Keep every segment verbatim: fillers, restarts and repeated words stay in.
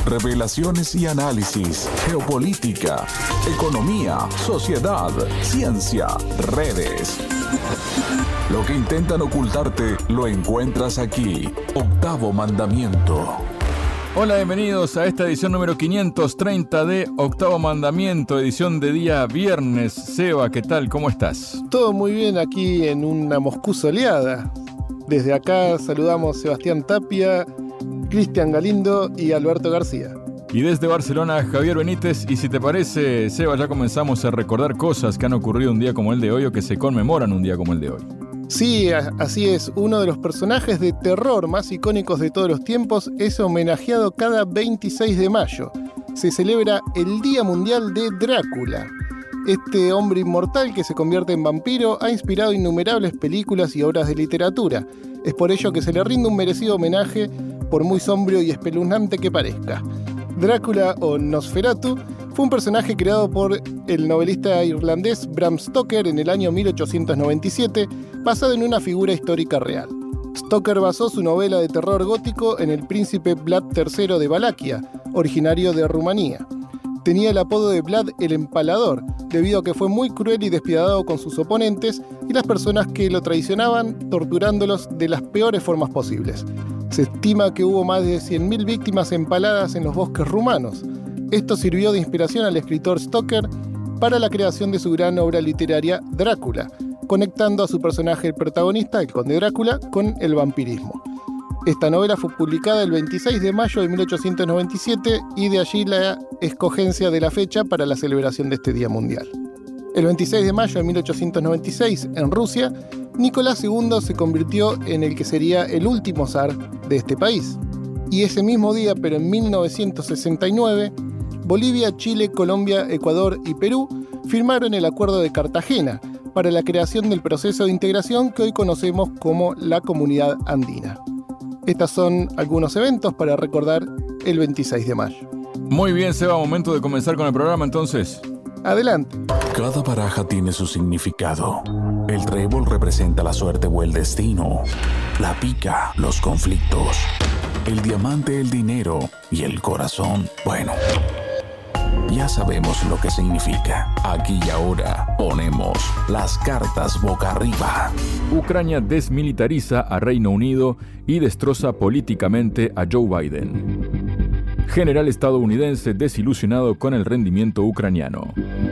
revelaciones y análisis, geopolítica, economía, sociedad, ciencia, redes. Lo que intentan ocultarte lo encuentras aquí. Octavo Mandamiento. Hola, bienvenidos a esta edición número quinientos treinta de Octavo Mandamiento, edición de día viernes. Seba, ¿qué tal? ¿Cómo estás? Todo muy bien aquí en una Moscú soleada. Desde acá saludamos a Sebastián Tapia, Cristian Galindo y Alberto García. Y desde Barcelona, Javier Benítez. Y si te parece, Seba, ya comenzamos a recordar cosas que han ocurrido un día como el de hoy o que se conmemoran un día como el de hoy. Sí, así es. Uno de los personajes de terror más icónicos de todos los tiempos es homenajeado cada veintiséis de mayo. Se celebra el Día Mundial de Drácula. Este hombre inmortal que se convierte en vampiro ha inspirado innumerables películas y obras de literatura. Es por ello que se le rinde un merecido homenaje, por muy sombrío y espeluznante que parezca. Drácula, o Nosferatu, fue un personaje creado por el novelista irlandés Bram Stoker en el año mil ochocientos noventa y siete, basado en una figura histórica real. Stoker basó su novela de terror gótico en el príncipe Vlad tercero de Valaquia, originario de Rumanía. Tenía el apodo de Vlad el Empalador, debido a que fue muy cruel y despiadado con sus oponentes y las personas que lo traicionaban, torturándolos de las peores formas posibles. Se estima que hubo más de cien mil víctimas empaladas en los bosques rumanos. Esto sirvió de inspiración al escritor Stoker para la creación de su gran obra literaria Drácula, conectando a su personaje el protagonista, el conde Drácula, con el vampirismo. Esta novela fue publicada el veintiséis de mayo de mil ochocientos noventa y siete y de allí la escogencia de la fecha para la celebración de este Día Mundial. El veintiséis de mayo de mil ochocientos noventa y seis, en Rusia, Nicolás segundo se convirtió en el que sería el último zar de este país. Y ese mismo día, pero en mil novecientos sesenta y nueve, Bolivia, Chile, Colombia, Ecuador y Perú firmaron el Acuerdo de Cartagena para la creación del proceso de integración que hoy conocemos como la Comunidad Andina. Estos son algunos eventos para recordar el veintiséis de mayo. Muy bien, Seba, momento de comenzar con el programa entonces. Adelante. Cada baraja tiene su significado. El trébol representa la suerte o el destino. La pica, los conflictos. El diamante, el dinero. Y el corazón, bueno, ya sabemos lo que significa. Aquí y ahora ponemos las cartas boca arriba. Ucrania desmilitariza a Reino Unido y destroza políticamente a Joe Biden. General estadounidense desilusionado con el rendimiento ucraniano.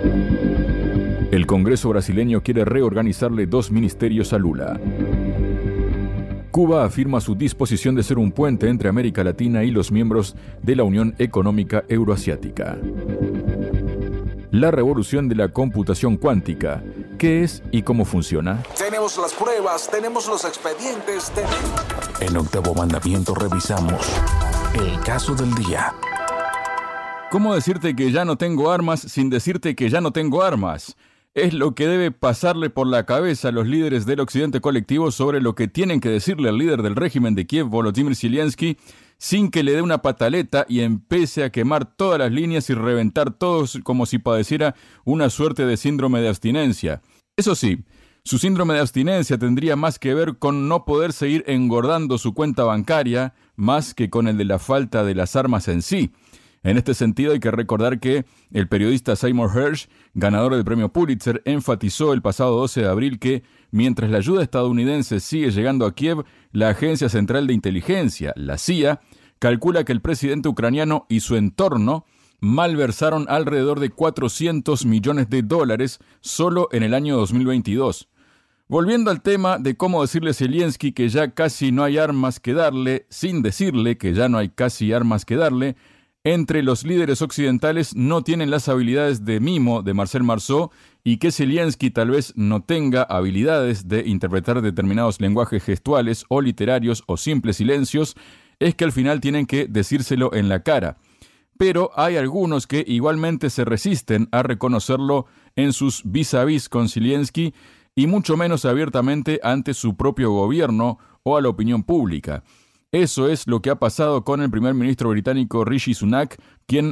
El Congreso brasileño quiere reorganizarle dos ministerios a Lula. Cuba afirma su disposición de ser un puente entre América Latina y los miembros de la Unión Económica Euroasiática. La revolución de la computación cuántica. ¿Qué es y cómo funciona? Tenemos las pruebas, tenemos los expedientes. Ten... En Octavo Mandamiento revisamos el caso del día. ¿Cómo decirte que ya no tengo armas sin decirte que ya no tengo armas? Es lo que debe pasarle por la cabeza a los líderes del occidente colectivo sobre lo que tienen que decirle al líder del régimen de Kiev, Volodymyr Zelensky, sin que le dé una pataleta y empiece a quemar todas las líneas y reventar todos como si padeciera una suerte de síndrome de abstinencia. Eso sí, su síndrome de abstinencia tendría más que ver con no poder seguir engordando su cuenta bancaria, más que con el de la falta de las armas en sí. En este sentido, hay que recordar que el periodista Seymour Hersh, ganador del premio Pulitzer, enfatizó el pasado doce de abril que, mientras la ayuda estadounidense sigue llegando a Kiev, la Agencia Central de Inteligencia, la C I A, calcula que el presidente ucraniano y su entorno malversaron alrededor de cuatrocientos millones de dólares solo en el año dos mil veintidós. Volviendo al tema de cómo decirle a Zelensky que ya casi no hay armas que darle, sin decirle que ya no hay casi armas que darle, entre los líderes occidentales no tienen las habilidades de mimo de Marcel Marceau y que Zelensky tal vez no tenga habilidades de interpretar determinados lenguajes gestuales o literarios o simples silencios, es que al final tienen que decírselo en la cara. Pero hay algunos que igualmente se resisten a reconocerlo en sus vis-a-vis con Zelensky y mucho menos abiertamente ante su propio gobierno o a la opinión pública. Eso es lo que ha pasado con el primer ministro británico Rishi Sunak, quien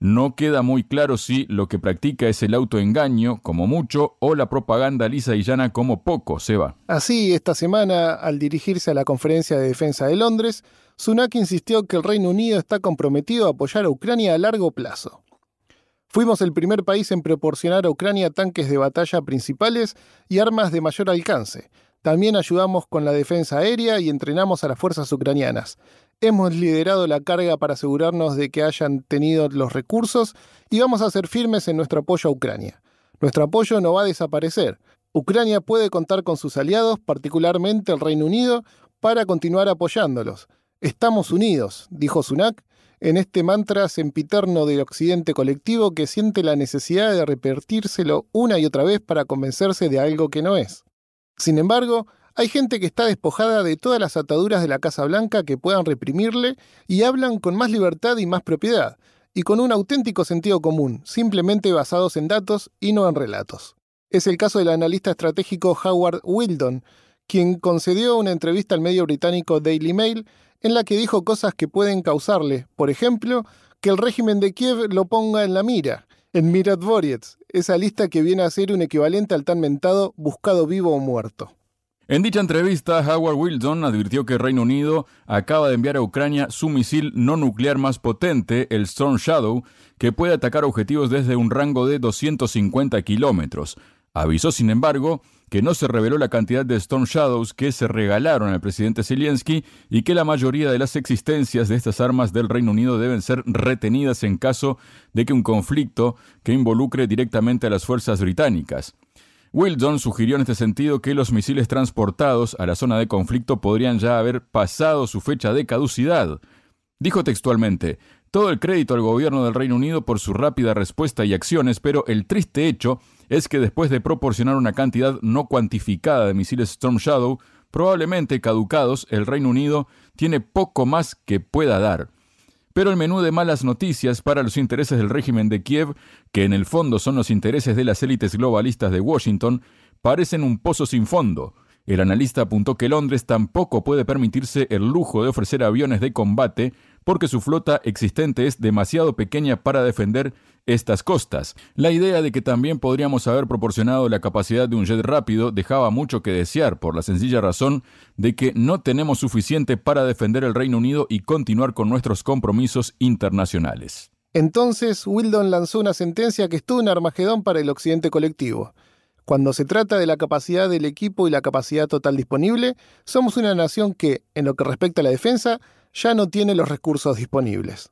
No queda muy claro si lo que practica es el autoengaño, como mucho, o la propaganda lisa y llana, como poco, Seba. Así, esta semana, al dirigirse a la Conferencia de Defensa de Londres, Sunak insistió que el Reino Unido está comprometido a apoyar a Ucrania a largo plazo. Fuimos el primer país en proporcionar a Ucrania tanques de batalla principales y armas de mayor alcance. También ayudamos con la defensa aérea y entrenamos a las fuerzas ucranianas. Hemos liderado la carga para asegurarnos de que hayan tenido los recursos y vamos a ser firmes en nuestro apoyo a Ucrania. Nuestro apoyo no va a desaparecer. Ucrania puede contar con sus aliados, particularmente el Reino Unido, para continuar apoyándolos. Estamos unidos, dijo Sunak, en este mantra sempiterno del occidente colectivo que siente la necesidad de repetírselo una y otra vez para convencerse de algo que no es. Sin embargo, hay gente que está despojada de todas las ataduras de la Casa Blanca que puedan reprimirle y hablan con más libertad y más propiedad, y con un auténtico sentido común, simplemente basados en datos y no en relatos. Es el caso del analista estratégico Howard Weldon, quien concedió una entrevista al medio británico Daily Mail en la que dijo cosas que pueden causarle, por ejemplo, que el régimen de Kiev lo ponga en la mira, en Miradvoriets, esa lista que viene a ser un equivalente al tan mentado buscado vivo o muerto. En dicha entrevista, Howard Weldon advirtió que Reino Unido acaba de enviar a Ucrania su misil no nuclear más potente, el Storm Shadow, que puede atacar objetivos desde un rango de doscientos cincuenta kilómetros. Avisó, sin embargo, que no se reveló la cantidad de Storm Shadows que se regalaron al presidente Zelensky y que la mayoría de las existencias de estas armas del Reino Unido deben ser retenidas en caso de que un conflicto que involucre directamente a las fuerzas británicas. Weldon sugirió en este sentido que los misiles transportados a la zona de conflicto podrían ya haber pasado su fecha de caducidad. Dijo textualmente: todo el crédito al gobierno del Reino Unido por su rápida respuesta y acciones, pero el triste hecho es que después de proporcionar una cantidad no cuantificada de misiles Storm Shadow, probablemente caducados, el Reino Unido tiene poco más que pueda dar. Pero el menú de malas noticias para los intereses del régimen de Kiev, que en el fondo son los intereses de las élites globalistas de Washington, parecen un pozo sin fondo. El analista apuntó que Londres tampoco puede permitirse el lujo de ofrecer aviones de combate porque su flota existente es demasiado pequeña para defender estas costas. La idea de que también podríamos haber proporcionado la capacidad de un jet rápido dejaba mucho que desear por la sencilla razón de que no tenemos suficiente para defender el Reino Unido y continuar con nuestros compromisos internacionales. Entonces, Weldon lanzó una sentencia que es todo un armagedón para el occidente colectivo. Cuando se trata de la capacidad del equipo y la capacidad total disponible, somos una nación que, en lo que respecta a la defensa, ya no tiene los recursos disponibles.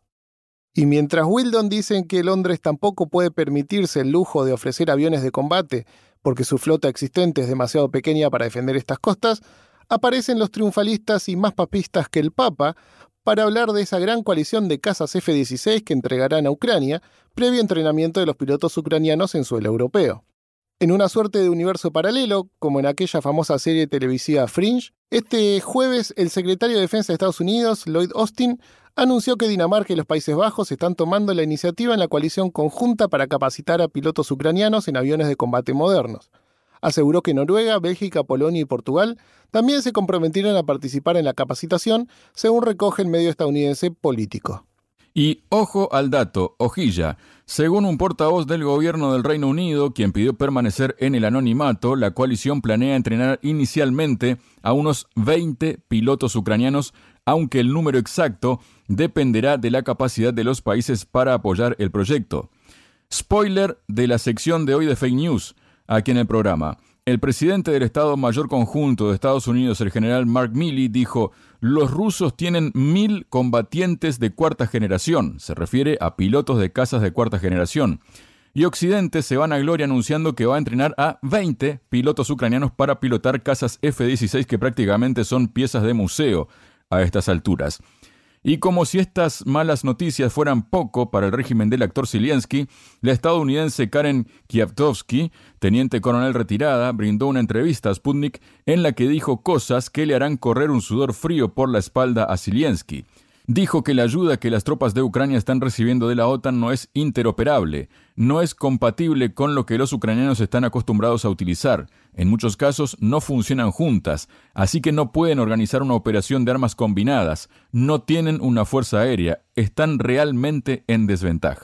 Y mientras Weldon dicen que Londres tampoco puede permitirse el lujo de ofrecer aviones de combate porque su flota existente es demasiado pequeña para defender estas costas, aparecen los triunfalistas y más papistas que el Papa para hablar de esa gran coalición de cazas F dieciséis que entregarán a Ucrania, previo entrenamiento de los pilotos ucranianos en suelo europeo. En una suerte de universo paralelo, como en aquella famosa serie televisiva Fringe, este jueves el secretario de Defensa de Estados Unidos, Lloyd Austin, anunció que Dinamarca y los Países Bajos están tomando la iniciativa en la coalición conjunta para capacitar a pilotos ucranianos en aviones de combate modernos. Aseguró que Noruega, Bélgica, Polonia y Portugal también se comprometieron a participar en la capacitación, según recoge el medio estadounidense Político. Y ojo al dato, hojilla. Según un portavoz del gobierno del Reino Unido, quien pidió permanecer en el anonimato, la coalición planea entrenar inicialmente a unos veinte pilotos ucranianos, aunque el número exacto dependerá de la capacidad de los países para apoyar el proyecto. Spoiler de la sección de hoy de Fake News, aquí en el programa. El presidente del Estado Mayor Conjunto de Estados Unidos, el general Mark Milley, dijo: los rusos tienen mil combatientes de cuarta generación, se refiere a pilotos de cazas de cuarta generación, y Occidente se vanagloria anunciando que va a entrenar a veinte pilotos ucranianos para pilotar cazas F dieciséis que prácticamente son piezas de museo a estas alturas. Y como si estas malas noticias fueran poco para el régimen del actor Zelensky, la estadounidense Karen Kwiatkowski, teniente coronel retirada, brindó una entrevista a Sputnik en la que dijo cosas que le harán correr un sudor frío por la espalda a Zelensky. Dijo que la ayuda que las tropas de Ucrania están recibiendo de la OTAN no es interoperable, no es compatible con lo que los ucranianos están acostumbrados a utilizar. En muchos casos no funcionan juntas, así que no pueden organizar una operación de armas combinadas, no tienen una fuerza aérea, están realmente en desventaja.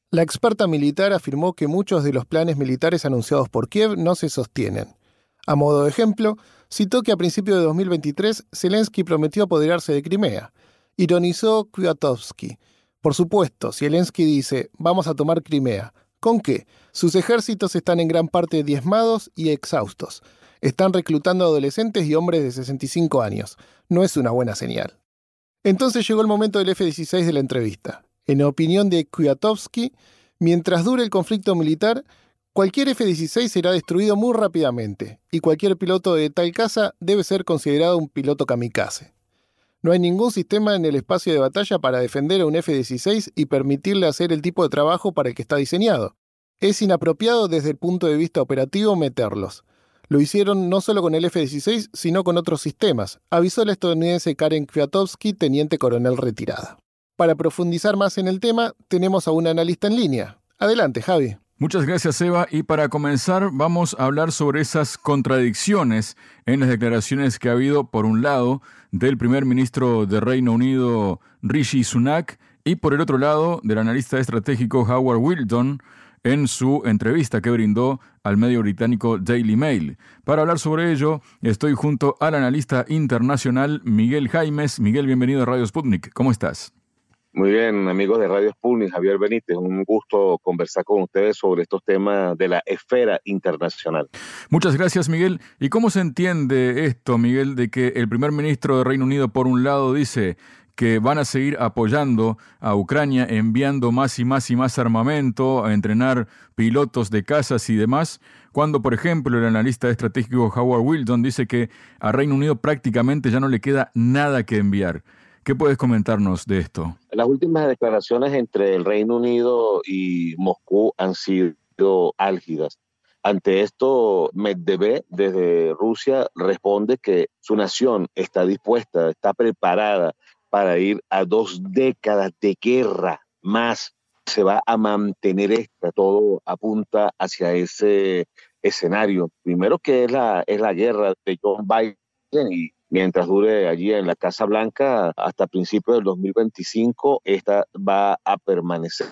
La experta militar afirmó que muchos de los planes militares anunciados por Kiev no se sostienen. A modo de ejemplo, citó que a principios de dos mil veintitrés Zelensky prometió apoderarse de Crimea. Ironizó Kwiatkowski. Por supuesto, Zelensky dice, vamos a tomar Crimea. ¿Con qué? Sus ejércitos están en gran parte diezmados y exhaustos. Están reclutando adolescentes y hombres de sesenta y cinco años. No es una buena señal. Entonces llegó el momento del efe dieciséis de la entrevista. En opinión de Kwiatkowski, mientras dure el conflicto militar, cualquier efe dieciséis será destruido muy rápidamente y cualquier piloto de tal caza debe ser considerado un piloto kamikaze. No hay ningún sistema en el espacio de batalla para defender a un efe dieciséis y permitirle hacer el tipo de trabajo para el que está diseñado. Es inapropiado desde el punto de vista operativo meterlos. Lo hicieron no solo con el efe dieciséis, sino con otros sistemas, avisó la estadounidense Karen Kwiatkowski, teniente coronel retirada. Para profundizar más en el tema, tenemos a un analista en línea. Adelante, Javi. Muchas gracias, Eva. Y para comenzar, vamos a hablar sobre esas contradicciones en las declaraciones que ha habido, por un lado, del primer ministro de Reino Unido, Rishi Sunak, y por el otro lado, del analista estratégico Howard Wilton, en su entrevista que brindó al medio británico Daily Mail. Para hablar sobre ello, estoy junto al analista internacional Miguel Jaimes. Miguel, bienvenido a Radio Sputnik. ¿Cómo estás? Muy bien, amigos de Radio Sputnik, Javier Benítez, un gusto conversar con ustedes sobre estos temas de la esfera internacional. Muchas gracias, Miguel. ¿Y cómo se entiende esto, Miguel, de que el primer ministro de Reino Unido, por un lado, dice que van a seguir apoyando a Ucrania, enviando más y más y más armamento, a entrenar pilotos de cazas y demás, cuando, por ejemplo, el analista estratégico Howard Wilton dice que a Reino Unido prácticamente ya no le queda nada que enviar? ¿Qué puedes comentarnos de esto? Las últimas declaraciones entre el Reino Unido y Moscú han sido álgidas. Ante esto, Medvedev desde Rusia responde que su nación está dispuesta, está preparada para ir a dos décadas de guerra más. Se va a mantener esta, todo apunta hacia ese escenario. Primero que es la, es la guerra de John Biden y mientras dure allí en la Casa Blanca hasta principios del dos mil veinticinco, esta va a permanecer.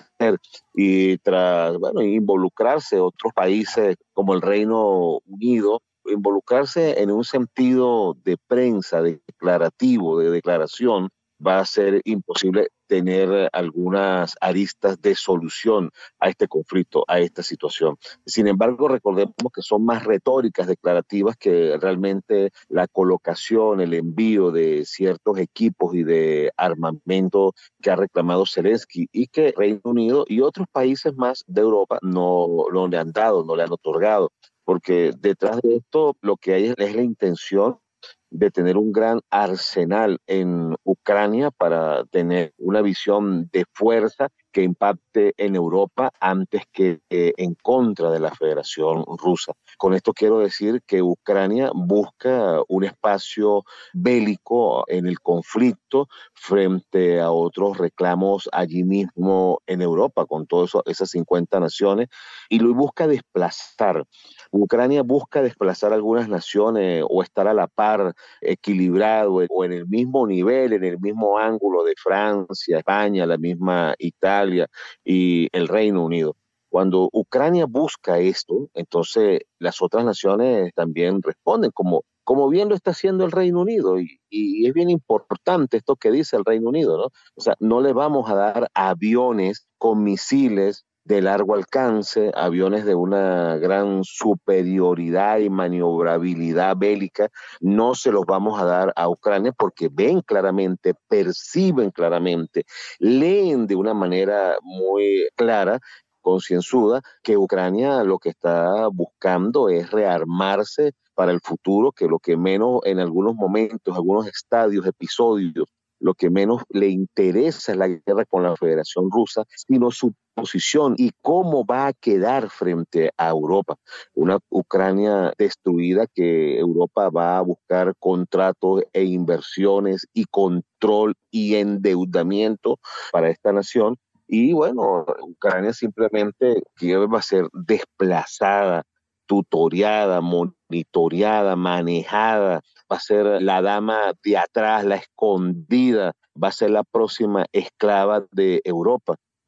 Y tras bueno, involucrarse otros países como el Reino Unido, involucrarse en un sentido de prensa, de declarativo, de declaración, va a ser imposible tener algunas aristas de solución a este conflicto, a esta situación. Sin embargo, recordemos que son más retóricas declarativas que realmente la colocación, el envío de ciertos equipos y de armamento que ha reclamado Zelensky y que Reino Unido y otros países más de Europa no, no le han dado, no le han otorgado, porque detrás de esto lo que hay es, es la intención de tener un gran arsenal en Ucrania para tener una visión de fuerza que impacte en Europa antes que eh, en contra de la Federación Rusa. Con esto quiero decir que Ucrania busca un espacio bélico en el conflicto frente a otros reclamos allí mismo en Europa, con todas esas cincuenta naciones, y lo busca desplazar. Ucrania busca desplazar algunas naciones o estar a la par, equilibrado o en el mismo nivel, en el mismo ángulo de Francia, España, la misma Italia y el Reino Unido. Cuando Ucrania busca esto, entonces las otras naciones también responden, como, como bien lo está haciendo el Reino Unido. Y, y es bien importante esto que dice el Reino Unido, ¿no? O sea, no le vamos a dar aviones con misiles de largo alcance, aviones de una gran superioridad y maniobrabilidad bélica, no se los vamos a dar a Ucrania porque ven claramente, perciben claramente, leen de una manera muy clara, concienzuda, que Ucrania lo que está buscando es rearmarse para el futuro, que lo que menos en algunos momentos, algunos estadios, episodios, lo que menos le interesa es la guerra con la Federación Rusa, sino su posición y cómo va a quedar frente a Europa. Una Ucrania destruida que Europa va a buscar contratos e inversiones y control y endeudamiento para esta nación. Y bueno, Ucrania simplemente va a ser desplazada, tutoriada, monitoreada, manejada, va a ser la dama de atrás, la escondida, va a ser la próxima esclava de Europa.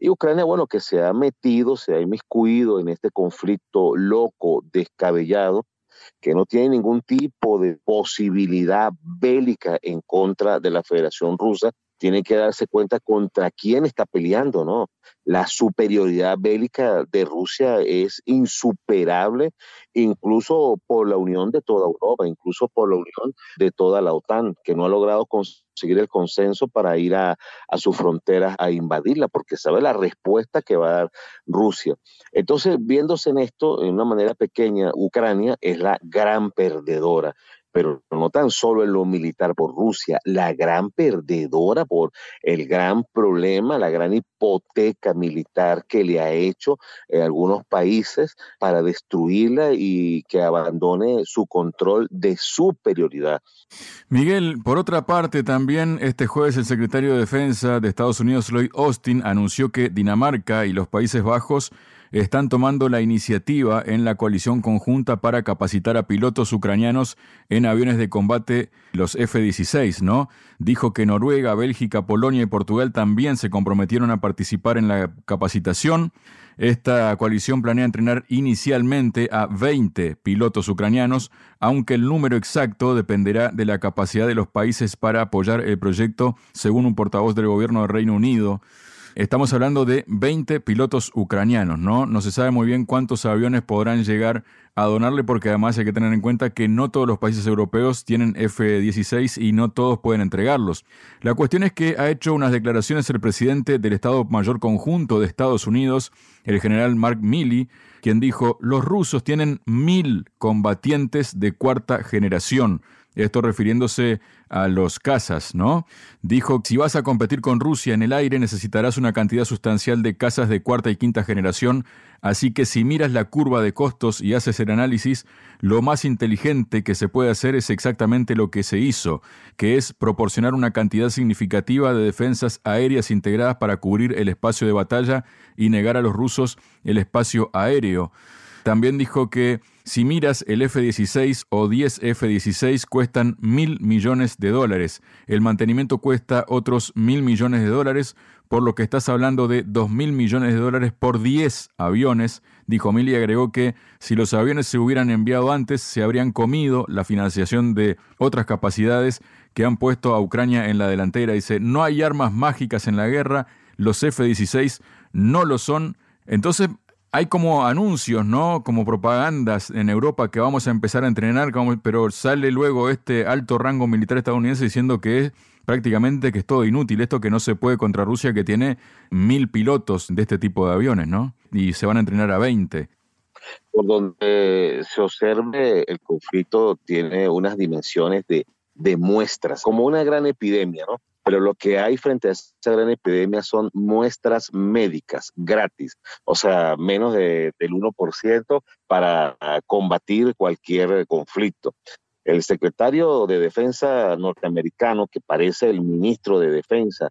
Y Ucrania, bueno, que se ha metido, se ha inmiscuido en este conflicto loco, descabellado, que no tiene ningún tipo de posibilidad bélica en contra de la Federación Rusa, tiene que darse cuenta contra quién está peleando, ¿no? La superioridad bélica de Rusia es insuperable, incluso por la unión de toda Europa, incluso por la unión de toda la OTAN, que no ha logrado conseguir el consenso para ir a, a sus fronteras a invadirla, porque sabe la respuesta que va a dar Rusia. Entonces, viéndose en esto, en una manera pequeña, Ucrania es la gran perdedora. Pero no tan solo en lo militar por Rusia, la gran perdedora por el gran problema, la gran hipoteca militar que le ha hecho en algunos países para destruirla y que abandone su control de superioridad. Miguel, por otra parte, también este jueves el secretario de Defensa de Estados Unidos, Lloyd Austin, anunció que Dinamarca y los Países Bajos están tomando la iniciativa en la coalición conjunta para capacitar a pilotos ucranianos en aviones de combate, los F dieciséis, ¿no? Dijo que Noruega, Bélgica, Polonia y Portugal también se comprometieron a participar en la capacitación. Esta coalición planea entrenar inicialmente a veinte pilotos ucranianos, aunque el número exacto dependerá de la capacidad de los países para apoyar el proyecto, según un portavoz del gobierno del Reino Unido. Estamos hablando de veinte pilotos ucranianos, ¿no? No se sabe muy bien cuántos aviones podrán llegar a donarle, porque además hay que tener en cuenta que no todos los países europeos tienen F dieciséis y no todos pueden entregarlos. La cuestión es que ha hecho unas declaraciones el presidente del Estado Mayor Conjunto de Estados Unidos, el general Mark Milley, quien dijo: los rusos tienen mil combatientes de cuarta generación. Esto refiriéndose a los cazas, ¿no? Dijo: si vas a competir con Rusia en el aire, necesitarás una cantidad sustancial de cazas de cuarta y quinta generación, así que si miras la curva de costos y haces el análisis, lo más inteligente que se puede hacer es exactamente lo que se hizo, que es proporcionar una cantidad significativa de defensas aéreas integradas para cubrir el espacio de batalla y negar a los rusos el espacio aéreo. También dijo que si miras el F dieciséis o diez F dieciséis cuestan mil millones de dólares. El mantenimiento cuesta otros mil millones de dólares, por lo que estás hablando de dos mil millones de dólares por diez aviones. Dijo Milley, y agregó que si los aviones se hubieran enviado antes, se habrían comido la financiación de otras capacidades que han puesto a Ucrania en la delantera. Dice: no hay armas mágicas en la guerra, los F dieciséis no lo son. Entonces, hay como anuncios, ¿no? Como propagandas en Europa que vamos a empezar a entrenar, pero sale luego este alto rango militar estadounidense diciendo que es prácticamente que es todo inútil, esto que no se puede contra Rusia, que tiene mil pilotos de este tipo de aviones, ¿no? Y se van a entrenar a veinte. Por donde se observe, el conflicto tiene unas dimensiones de, de muestras, como una gran epidemia, ¿no? Pero lo que hay frente a esa gran epidemia son muestras médicas gratis, o sea, menos de, del uno por ciento para combatir cualquier conflicto. El secretario de Defensa norteamericano, que parece el ministro de Defensa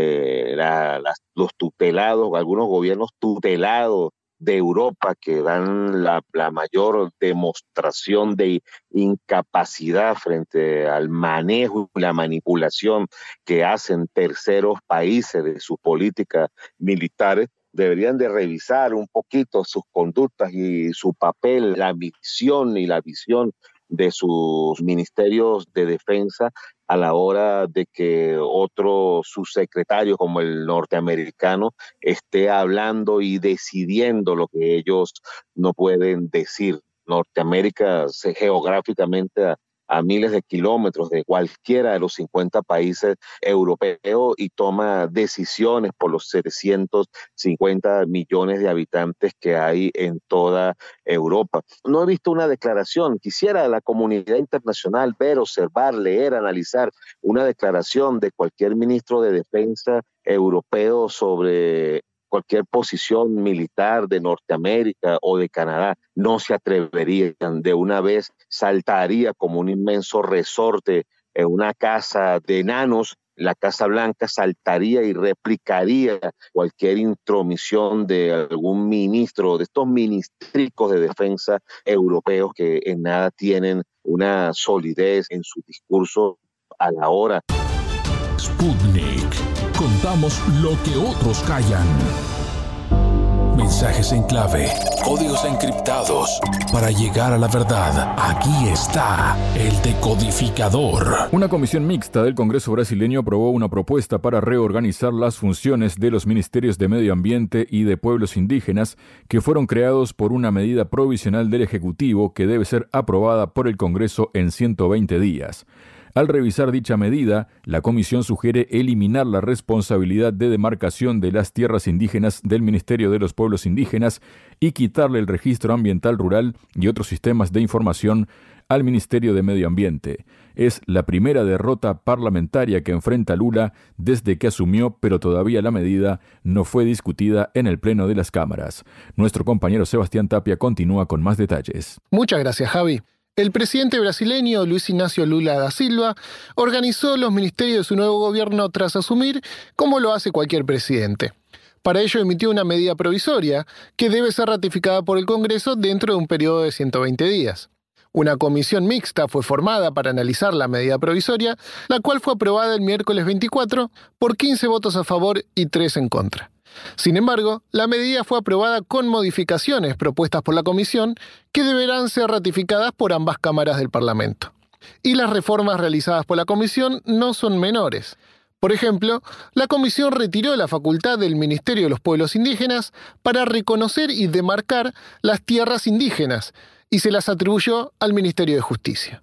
de la, las, los tutelados, algunos gobiernos tutelados de Europa, que dan la, la mayor demostración de incapacidad frente al manejo y la manipulación que hacen terceros países de sus políticas militares, deberían de revisar un poquito sus conductas y su papel, la misión y la visión de sus ministerios de defensa a la hora de que otro subsecretario como el norteamericano esté hablando y decidiendo lo que ellos no pueden decir. Norteamérica se, geográficamente a, a miles de kilómetros de cualquiera de los cincuenta países europeos y toma decisiones por los setecientos cincuenta millones de habitantes que hay en toda Europa. No he visto una declaración. Quisiera la comunidad internacional ver, observar, leer, analizar una declaración de cualquier ministro de defensa europeo sobre cualquier posición militar de Norteamérica o de Canadá. No se atreverían, de una vez saltaría como un inmenso resorte en una casa de enanos. La Casa Blanca saltaría y replicaría cualquier intromisión de algún ministro, de estos ministricos de defensa europeos que en nada tienen una solidez en su discurso a la hora. Sputnik. Contamos lo que otros callan. Mensajes en clave, códigos encriptados. Para llegar a la verdad, aquí está el decodificador. Una comisión mixta del Congreso brasileño aprobó una propuesta para reorganizar las funciones de los ministerios de Medio Ambiente y de Pueblos Indígenas que fueron creados por una medida provisional del Ejecutivo que debe ser aprobada por el Congreso en ciento veinte días. Al revisar dicha medida, la comisión sugiere eliminar la responsabilidad de demarcación de las tierras indígenas del Ministerio de los Pueblos Indígenas y quitarle el registro ambiental rural y otros sistemas de información al Ministerio de Medio Ambiente. Es la primera derrota parlamentaria que enfrenta Lula desde que asumió, pero todavía la medida no fue discutida en el Pleno de las Cámaras. Nuestro compañero Sebastián Tapia continúa con más detalles. Muchas gracias, Javi. El presidente brasileño Luis Ignacio Lula da Silva organizó los ministerios de su nuevo gobierno tras asumir, como lo hace cualquier presidente. Para ello emitió una medida provisoria que debe ser ratificada por el Congreso dentro de un periodo de ciento veinte días. Una comisión mixta fue formada para analizar la medida provisoria, la cual fue aprobada el miércoles veinticuatro por quince votos a favor y tres en contra. Sin embargo, la medida fue aprobada con modificaciones propuestas por la comisión que deberán ser ratificadas por ambas cámaras del Parlamento. Y las reformas realizadas por la comisión no son menores. Por ejemplo, la comisión retiró la facultad del Ministerio de los Pueblos Indígenas para reconocer y demarcar las tierras indígenas y se las atribuyó al Ministerio de Justicia.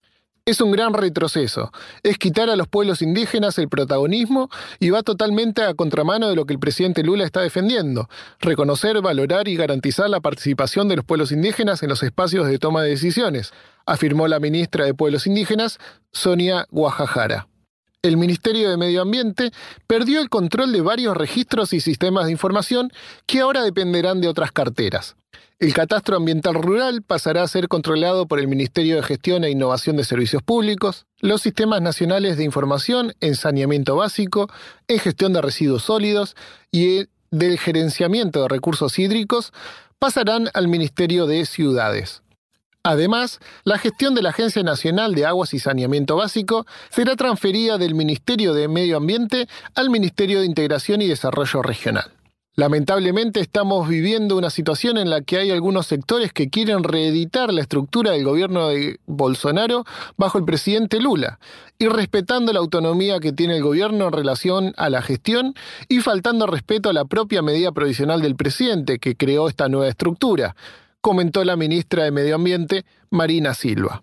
Es un gran retroceso, es quitar a los pueblos indígenas el protagonismo y va totalmente a contramano de lo que el presidente Lula está defendiendo, reconocer, valorar y garantizar la participación de los pueblos indígenas en los espacios de toma de decisiones, afirmó la ministra de Pueblos Indígenas, Sonia Guajajara. El Ministerio de Medio Ambiente perdió el control de varios registros y sistemas de información que ahora dependerán de otras carteras. El catastro ambiental rural pasará a ser controlado por el Ministerio de Gestión e Innovación de Servicios Públicos, los sistemas nacionales de información en saneamiento básico, en gestión de residuos sólidos y el del gerenciamiento de recursos hídricos pasarán al Ministerio de Ciudades. Además, la gestión de la Agencia Nacional de Aguas y Saneamiento Básico será transferida del Ministerio de Medio Ambiente al Ministerio de Integración y Desarrollo Regional. Lamentablemente estamos viviendo una situación en la que hay algunos sectores que quieren reeditar la estructura del gobierno de Bolsonaro bajo el presidente Lula, y respetando la autonomía que tiene el gobierno en relación a la gestión y faltando respeto a la propia medida provisional del presidente que creó esta nueva estructura, comentó la ministra de Medio Ambiente, Marina Silva.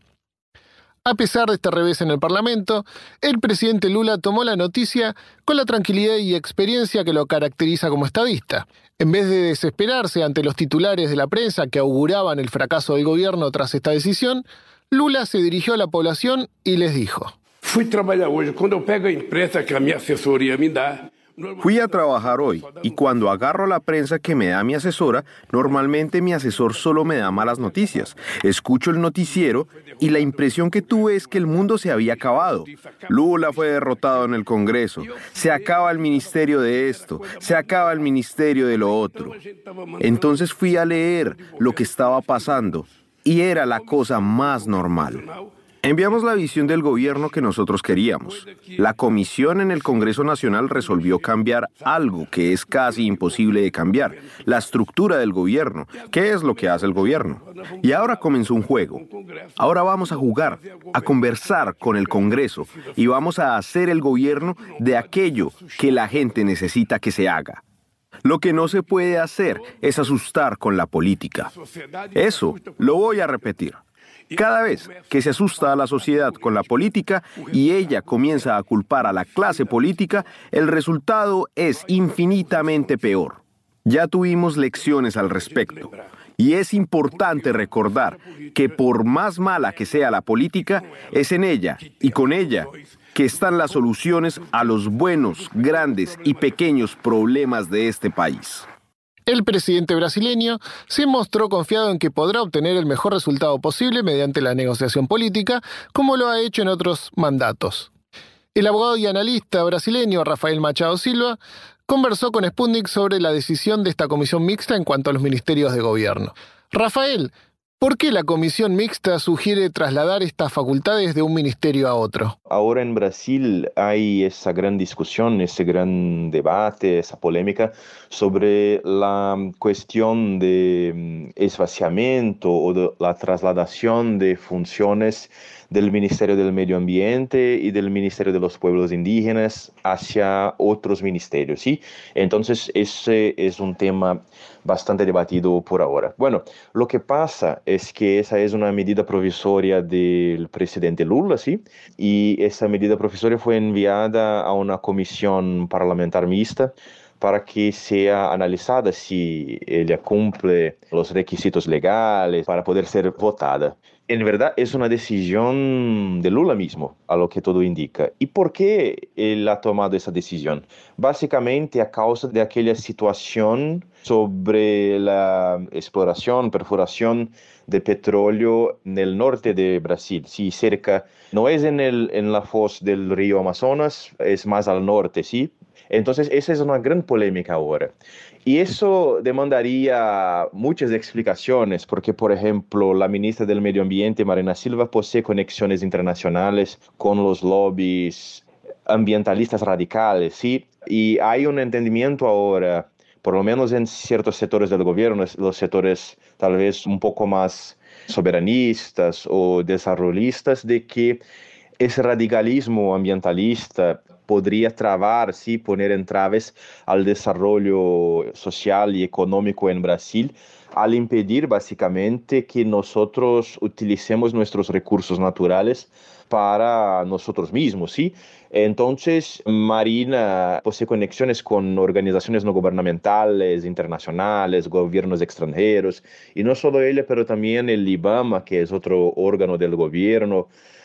A pesar de este revés en el Parlamento, el presidente Lula tomó la noticia con la tranquilidad y experiencia que lo caracteriza como estadista. En vez de desesperarse ante los titulares de la prensa que auguraban el fracaso del gobierno tras esta decisión, Lula se dirigió a la población y les dijo: Fui trabalhar hoje, quando eu pego a imprensa que a minha assessoria me dá. Fui a trabajar hoy y cuando agarro la prensa que me da mi asesora, normalmente mi asesor solo me da malas noticias. Escucho el noticiero y la impresión que tuve es que el mundo se había acabado. Lula fue derrotado en el Congreso. Se acaba el ministerio de esto, se acaba el ministerio de lo otro. Entonces fui a leer lo que estaba pasando y era la cosa más normal. Enviamos la visión del gobierno que nosotros queríamos. La comisión en el Congreso Nacional resolvió cambiar algo que es casi imposible de cambiar, la estructura del gobierno. ¿Qué es lo que hace el gobierno? Y ahora comenzó un juego. Ahora vamos a jugar, a conversar con el Congreso y vamos a hacer el gobierno de aquello que la gente necesita que se haga. Lo que no se puede hacer es asustar con la política. Eso lo voy a repetir. Cada vez que se asusta a la sociedad con la política y ella comienza a culpar a la clase política, el resultado es infinitamente peor. Ya tuvimos lecciones al respecto. Y es importante recordar que por más mala que sea la política, es en ella y con ella que están las soluciones a los buenos, grandes y pequeños problemas de este país. El presidente brasileño se mostró confiado en que podrá obtener el mejor resultado posible mediante la negociación política, como lo ha hecho en otros mandatos. El abogado y analista brasileño Rafael Machado Silva conversó con Sputnik sobre la decisión de esta comisión mixta en cuanto a los ministerios de gobierno. Rafael, ¿Por qué la comisión mixta sugiere trasladar estas facultades de un ministerio a otro? Ahora en Brasil hay esa gran discusión, ese gran debate, esa polémica sobre la cuestión de esvaciamiento o de la trasladación de funciones del Ministerio del Medio Ambiente y del Ministerio de los Pueblos Indígenas hacia otros ministerios, ¿sí? Entonces, ese es un tema bastante debatido por ahora. Bueno, lo que pasa es que esa es una medida provisoria del presidente Lula, ¿sí? Y esa medida provisoria fue enviada a una comisión parlamentar mixta para que sea analizada si ella cumple los requisitos legales para poder ser votada. En verdad es una decisión de Lula mismo, a lo que todo indica. ¿Y por qué él ha tomado esa decisión? Básicamente a causa de aquella situación sobre la exploración, perforación de petróleo en el norte de Brasil. Sí, cerca, no es en, el, en la foz del río Amazonas, es más al norte, ¿sí? Entonces, esa es una gran polémica ahora. Y eso demandaría muchas explicaciones, porque, por ejemplo, la ministra del Medio Ambiente, Marina Silva, posee conexiones internacionales con los lobbies ambientalistas radicales, ¿sí? Y hay un entendimiento ahora, por lo menos en ciertos sectores del gobierno, los sectores tal vez un poco más soberanistas o desarrollistas, de que ese radicalismo ambientalista podría trabar, sí, poner entraves al desarrollo social y económico en Brasil, al impedir básicamente que nosotros utilicemos nuestros recursos naturales para nosotros mismos, ¿sí? Entonces, Marina posee conexiones con organizaciones no gubernamentales, internacionales, gobiernos extranjeros, y no solo ella, pero también el IBAMA, que es otro órgano del gobierno.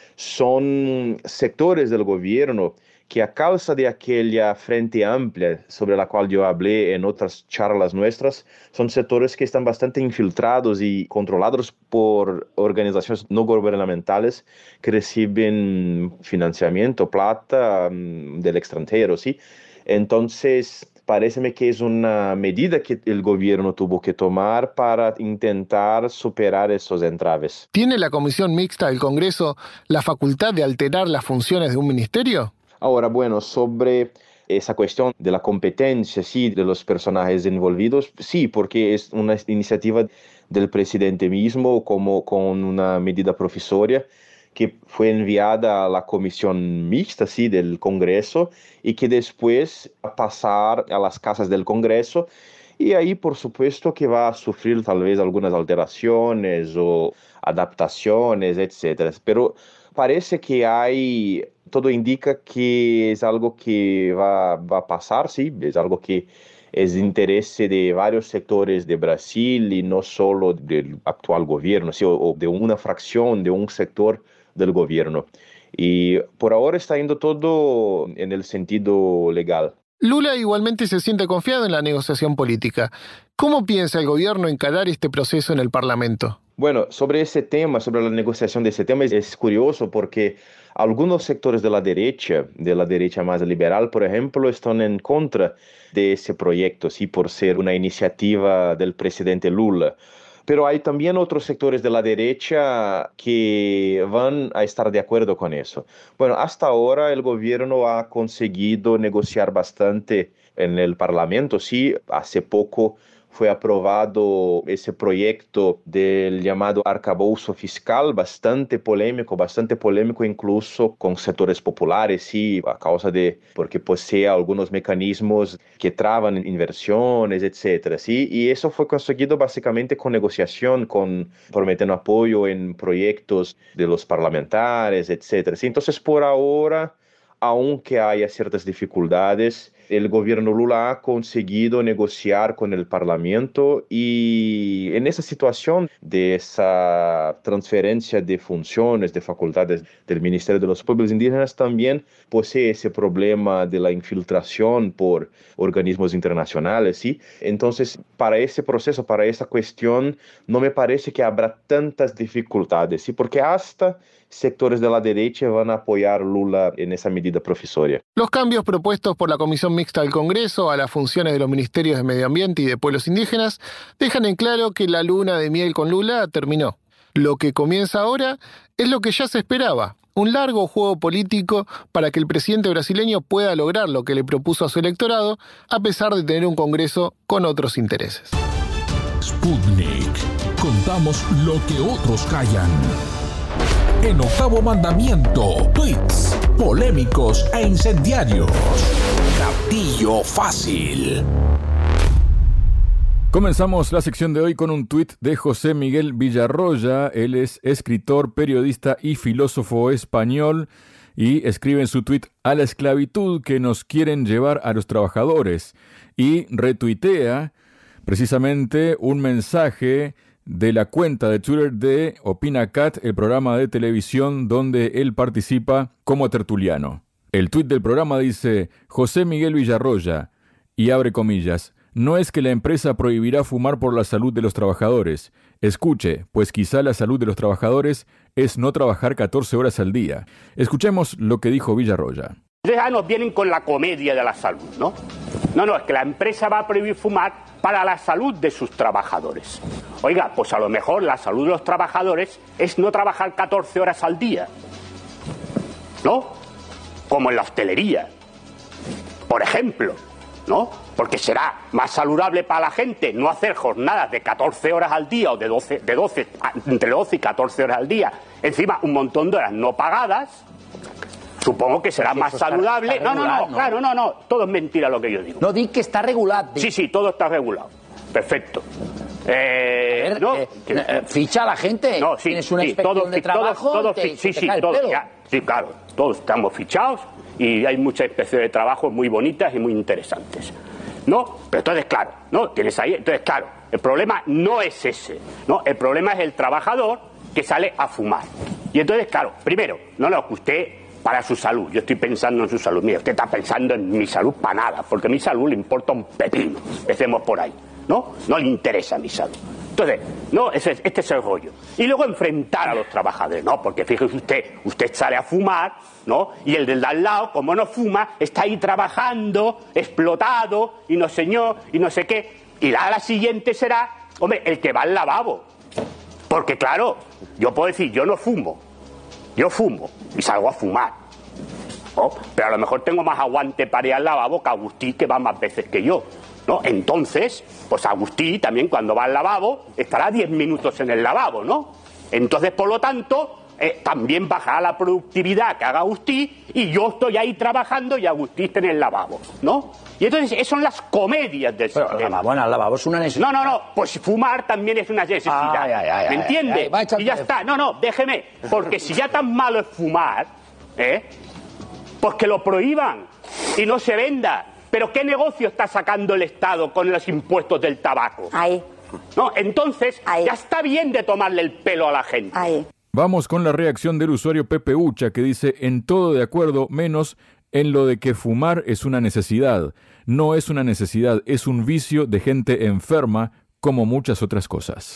Son sectores del gobierno que a causa de aquella frente amplia sobre la cual yo hablé en otras charlas nuestras, son sectores que están bastante infiltrados y controlados por organizaciones no gubernamentales que reciben financiamiento, plata um, del extranjero, ¿sí? Entonces, paréceme que es una medida que el gobierno tuvo que tomar para intentar superar esos entraves. ¿Tiene la comisión mixta del Congreso la facultad de alterar las funciones de un ministerio? Ahora, bueno, sobre esa cuestión de la competencia, sí, de los personajes envolvidos, sí, porque es una iniciativa del presidente mismo como con una medida provisoria que fue enviada a la comisión mixta, sí, del Congreso y que después va a pasar a las casas del Congreso y ahí, por supuesto, que va a sufrir tal vez algunas alteraciones o adaptaciones, etcétera. Pero parece que hay, todo indica que es algo que va, va a pasar, sí, es algo que es de interés de varios sectores de Brasil y no solo del actual gobierno, sí, o, o de una fracción, de un sector del gobierno. Y por ahora está yendo todo en el sentido legal. Lula igualmente se siente confiado en la negociación política. ¿Cómo piensa el gobierno encarar este proceso en el Parlamento? Bueno, sobre ese tema, sobre la negociación de ese tema, es, es curioso porque algunos sectores de la derecha, de la derecha más liberal, por ejemplo, están en contra de ese proyecto, sí, por ser una iniciativa del presidente Lula. Pero hay también otros sectores de la derecha que van a estar de acuerdo con eso. Bueno, hasta ahora el gobierno ha conseguido negociar bastante en el Parlamento, sí, hace poco fue aprobado ese proyecto del llamado arcabouço fiscal, bastante polémico, bastante polémico incluso con sectores populares, sí, a causa de, porque posee algunos mecanismos que traban inversiones, etcétera, sí, y eso fue conseguido básicamente con negociación, con prometiendo apoyo en proyectos de los parlamentares, etcétera, sí. Entonces, por ahora, aunque haya ciertas dificultades, el gobierno Lula ha conseguido negociar con el Parlamento y en esa situación de esa transferencia de funciones, de facultades del Ministerio de los Pueblos Indígenas, también posee ese problema de la infiltración por organismos internacionales, ¿sí? Entonces, para ese proceso, para esa cuestión, no me parece que habrá tantas dificultades, ¿sí? Porque hasta sectores de la derecha van a apoyar Lula en esa medida provisoria. Los cambios propuestos por la Comisión Mixta del Congreso a las funciones de los Ministerios de Medio Ambiente y de Pueblos Indígenas dejan en claro que la luna de miel con Lula terminó. Lo que comienza ahora es lo que ya se esperaba, un largo juego político para que el presidente brasileño pueda lograr lo que le propuso a su electorado, a pesar de tener un Congreso con otros intereses. Sputnik. Contamos lo que otros callan. En Octavo Mandamiento, tweets polémicos e incendiarios. Gatillo fácil. Comenzamos la sección de hoy con un tuit de José Miguel Villarroya. Él es escritor, periodista y filósofo español y escribe en su tuit: a la esclavitud que nos quieren llevar a los trabajadores, y retuitea precisamente un mensaje de la cuenta de Twitter de OpinaCat, el programa de televisión donde él participa como tertuliano. El tuit del programa dice: José Miguel Villarroya, y abre comillas, no es que la empresa prohibirá fumar por la salud de los trabajadores. Escuche, pues quizá la salud de los trabajadores es no trabajar catorce horas al día. Escuchemos lo que dijo Villarroya. Ya nos vienen con la comedia de la salud, ¿no? No, no, es que la empresa va a prohibir fumar para la salud de sus trabajadores. Oiga, pues a lo mejor la salud de los trabajadores es no trabajar catorce horas al día, ¿no? Como en la hostelería, por ejemplo, ¿no? Porque será más saludable para la gente no hacer jornadas de catorce horas al día o de doce, de doce, entre doce y catorce horas al día, encima un montón de horas no pagadas. Supongo que será más saludable. Está, está regular, no, no, no, claro, no, no, todo es mentira lo que yo digo. No, di que está regulado. Sí, sí, todo está regulado. Perfecto. Eh, a ver, no, eh, eh, ficha a la gente. No, sí, tienes una sí, inspección todo, de trabajo. Todo, todo, te, sí, te sí, cae el todo, pelo. Ya, sí, claro, todos estamos fichados y hay muchas inspecciones de trabajo muy bonitas y muy interesantes. ¿No? Pero entonces, claro, ¿no? Tienes ahí, entonces, claro, el problema no es ese, ¿no? El problema es el trabajador que sale a fumar. Y entonces, claro, primero, no, no, que usted, para su salud, yo estoy pensando en su salud, mira, usted está pensando en mi salud para nada, porque a mi salud le importa un pepino, empecemos por ahí, ¿no? No le interesa mi salud. Entonces, no, ese, este es el rollo. Y luego enfrentar a los trabajadores, ¿no? Porque fíjese usted, usted sale a fumar, ¿no? Y el del de al lado, como no fuma, está ahí trabajando, explotado, y no señor, y no sé qué. Y la, la siguiente será, hombre, el que va al lavabo. Porque claro, yo puedo decir, yo no fumo, yo fumo y salgo a fumar, ¿no? Pero a lo mejor tengo más aguante para ir al lavabo que Agustí, que va más veces que yo, ¿no? Entonces, pues Agustí también cuando va al lavabo estará diez minutos en el lavabo, ¿no? Entonces, por lo tanto, eh, también bajará la productividad que haga Agustí y yo estoy ahí trabajando y Agustí está en el lavabo, ¿no? Y entonces, esas son las comedias del Pero, sistema. Bueno, el lavabo es una necesidad. No, no, no, pues fumar también es una necesidad. Ay, ay, ay, ¿Me ay, entiende? ay, ay, y ya está. No, no, déjeme. Porque si ya tan malo es fumar, ¿eh? Pues que lo prohíban y no se venda. Pero ¿qué negocio está sacando el Estado con los impuestos del tabaco? Ahí. No, entonces Ahí. ya está bien de tomarle el pelo a la gente. Ahí. Vamos con la reacción del usuario Pepe Ucha, que dice: en todo de acuerdo, menos en lo de que fumar es una necesidad. No es una necesidad, es un vicio de gente enferma, como muchas otras cosas.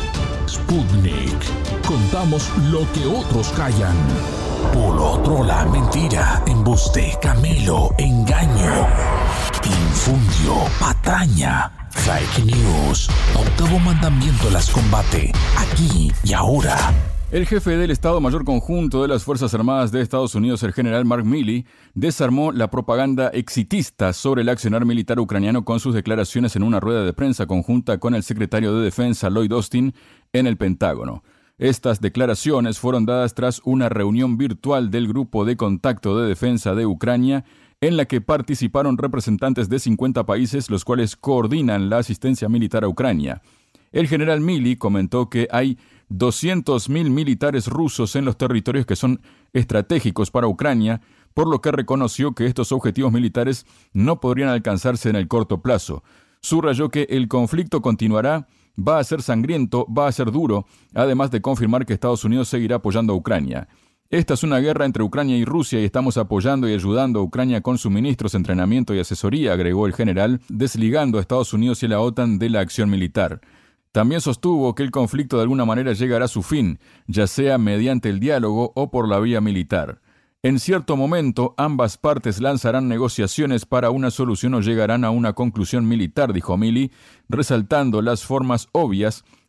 Sputnik. Contamos lo que otros callan. Por otro, la mentira, embuste, camelo, engaño, infundio, patraña, fake news. Octavo Mandamiento las combate, aquí y ahora. El jefe del Estado Mayor Conjunto de las Fuerzas Armadas de Estados Unidos, el general Mark Milley, desarmó la propaganda exitista sobre el accionar militar ucraniano con sus declaraciones en una rueda de prensa conjunta con el secretario de Defensa Lloyd Austin en el Pentágono. Estas declaraciones fueron dadas tras una reunión virtual del Grupo de Contacto de Defensa de Ucrania, en la que participaron representantes de cincuenta países, los cuales coordinan la asistencia militar a Ucrania. El general Milley comentó que hay doscientos mil militares rusos en los territorios que son estratégicos para Ucrania, por lo que reconoció que estos objetivos militares no podrían alcanzarse en el corto plazo. Subrayó que el conflicto continuará, va a ser sangriento, va a ser duro, además de confirmar que Estados Unidos seguirá apoyando a Ucrania. Esta es una guerra entre Ucrania y Rusia y estamos apoyando y ayudando a Ucrania con suministros, entrenamiento y asesoría, agregó el general, desligando a Estados Unidos y a la OTAN de la acción militar. También sostuvo que el conflicto de alguna manera llegará a su fin, ya sea mediante el diálogo o por la vía militar. En cierto momento, ambas partes lanzarán negociaciones para una solución o llegarán a una conclusión militar, dijo Milley, resaltando las formas obvias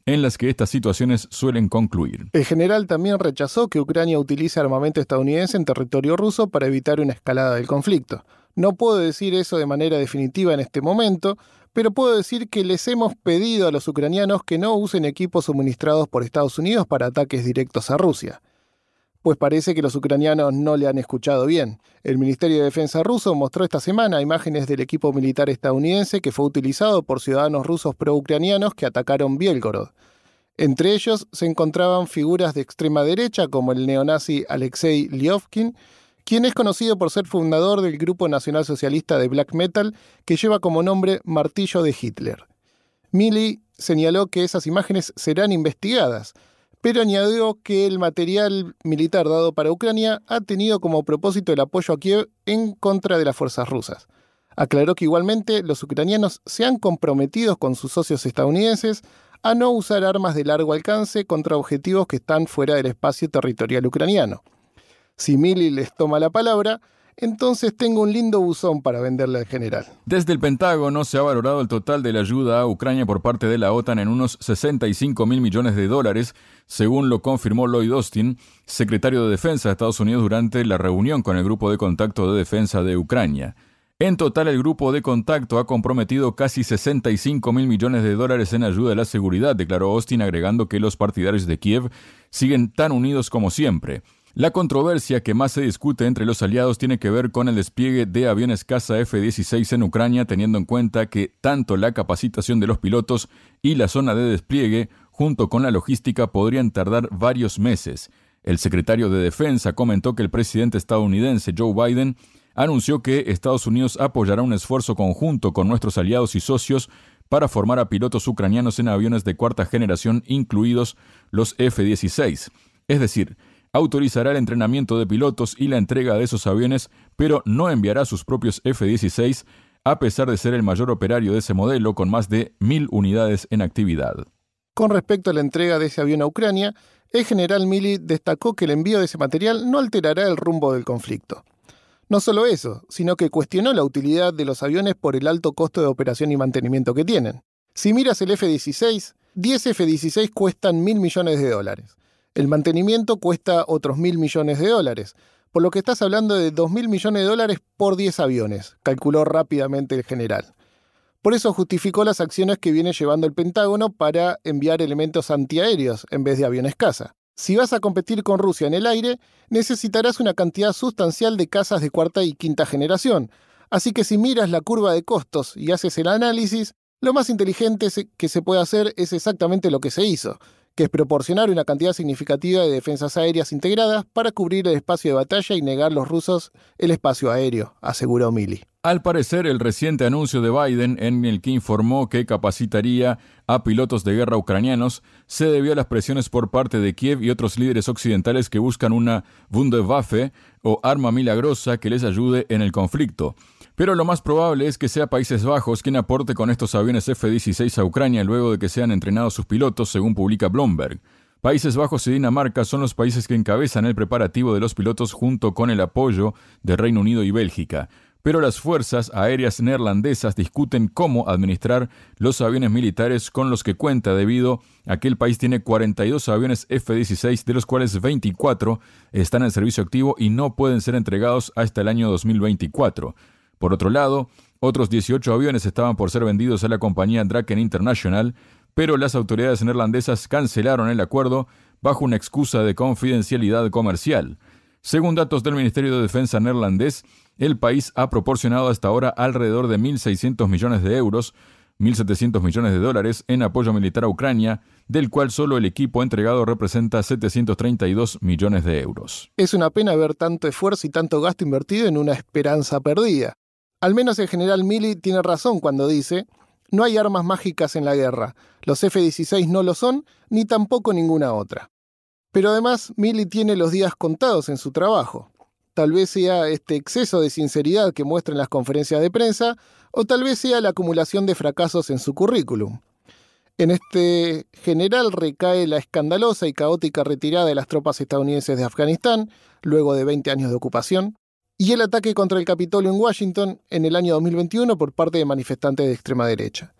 en las que estas situaciones suelen concluir. El general también rechazó que Ucrania utilice armamento estadounidense en territorio ruso para evitar una escalada del conflicto. No puedo decir eso de manera definitiva en este momento, pero puedo decir que les hemos pedido a los ucranianos que no usen equipos suministrados por Estados Unidos para ataques directos a Rusia. Pues parece que los ucranianos no le han escuchado bien. El Ministerio de Defensa ruso mostró esta semana imágenes del equipo militar estadounidense que fue utilizado por ciudadanos rusos pro-ucranianos que atacaron Bielgorod. Entre ellos se encontraban figuras de extrema derecha como el neonazi Alexei Lyovkin, quien es conocido por ser fundador del grupo nacionalsocialista de black metal que lleva como nombre Martillo de Hitler. Milley señaló que esas imágenes serán investigadas, pero añadió que el material militar dado para Ucrania ha tenido como propósito el apoyo a Kiev en contra de las fuerzas rusas. Aclaró que igualmente los ucranianos se han comprometido con sus socios estadounidenses a no usar armas de largo alcance contra objetivos que están fuera del espacio territorial ucraniano. Si Milley les toma la palabra, entonces tengo un lindo buzón para venderle al general. Desde el Pentágono se ha valorado el total de la ayuda a Ucrania por parte de la OTAN en unos sesenta y cinco mil millones de dólares, según lo confirmó Lloyd Austin, secretario de Defensa de Estados Unidos, durante la reunión con el Grupo de Contacto de Defensa de Ucrania. En total, el Grupo de Contacto ha comprometido casi sesenta y cinco mil millones de dólares en ayuda a la seguridad, declaró Austin, agregando que los partidarios de Kiev siguen tan unidos como siempre. La controversia que más se discute entre los aliados tiene que ver con el despliegue de aviones caza F dieciséis en Ucrania, teniendo en cuenta que tanto la capacitación de los pilotos y la zona de despliegue, junto con la logística, podrían tardar varios meses. El secretario de Defensa comentó que el presidente estadounidense Joe Biden anunció que Estados Unidos apoyará un esfuerzo conjunto con nuestros aliados y socios para formar a pilotos ucranianos en aviones de cuarta generación, incluidos los F dieciséis. Es decir, autorizará el entrenamiento de pilotos y la entrega de esos aviones, pero no enviará sus propios F dieciséis, a pesar de ser el mayor operario de ese modelo, con más de mil unidades en actividad. Con respecto a la entrega de ese avión a Ucrania, el general Milley destacó que el envío de ese material no alterará el rumbo del conflicto. No solo eso, sino que cuestionó la utilidad de los aviones por el alto costo de operación y mantenimiento que tienen. Si miras el F dieciséis, diez F dieciséis cuestan mil millones de dólares. El mantenimiento cuesta otros mil millones de dólares, por lo que estás hablando de dos mil millones de dólares por diez aviones, calculó rápidamente el general. Por eso justificó las acciones que viene llevando el Pentágono para enviar elementos antiaéreos en vez de aviones caza. Si vas a competir con Rusia en el aire, necesitarás una cantidad sustancial de cazas de cuarta y quinta generación, así que si miras la curva de costos y haces el análisis, lo más inteligente que se puede hacer es exactamente lo que se hizo, que es proporcionar una cantidad significativa de defensas aéreas integradas para cubrir el espacio de batalla y negar a los rusos el espacio aéreo, aseguró Milley. Al parecer, el reciente anuncio de Biden, en el que informó que capacitaría a pilotos de guerra ucranianos, se debió a las presiones por parte de Kiev y otros líderes occidentales que buscan una Wunderwaffe o arma milagrosa que les ayude en el conflicto. Pero lo más probable es que sea Países Bajos quien aporte con estos aviones F dieciséis a Ucrania luego de que sean entrenados sus pilotos, según publica Bloomberg. Países Bajos y Dinamarca son los países que encabezan el preparativo de los pilotos junto con el apoyo de Reino Unido y Bélgica. Pero las fuerzas aéreas neerlandesas discuten cómo administrar los aviones militares con los que cuenta, debido a que el país tiene cuarenta y dos aviones F dieciséis, de los cuales veinticuatro están en servicio activo y no pueden ser entregados hasta el año dos mil veinticuatro. Por otro lado, otros dieciocho aviones estaban por ser vendidos a la compañía Draken International, pero las autoridades neerlandesas cancelaron el acuerdo bajo una excusa de confidencialidad comercial. Según datos del Ministerio de Defensa neerlandés, el país ha proporcionado hasta ahora alrededor de mil seiscientos millones de euros, mil setecientos millones de dólares, en apoyo militar a Ucrania, del cual solo el equipo entregado representa setecientos treinta y dos millones de euros. Es una pena ver tanto esfuerzo y tanto gasto invertido en una esperanza perdida. Al menos el general Milley tiene razón cuando dice: no hay armas mágicas en la guerra, los F dieciséis no lo son, ni tampoco ninguna otra. Pero además, Milley tiene los días contados en su trabajo. Tal vez sea este exceso de sinceridad que muestra en las conferencias de prensa, o tal vez sea la acumulación de fracasos en su currículum. En este general recae la escandalosa y caótica retirada de las tropas estadounidenses de Afganistán, luego de veinte años de ocupación, y el ataque contra el Capitolio en Washington en el año dos mil veintiuno por parte de manifestantes de extrema derecha.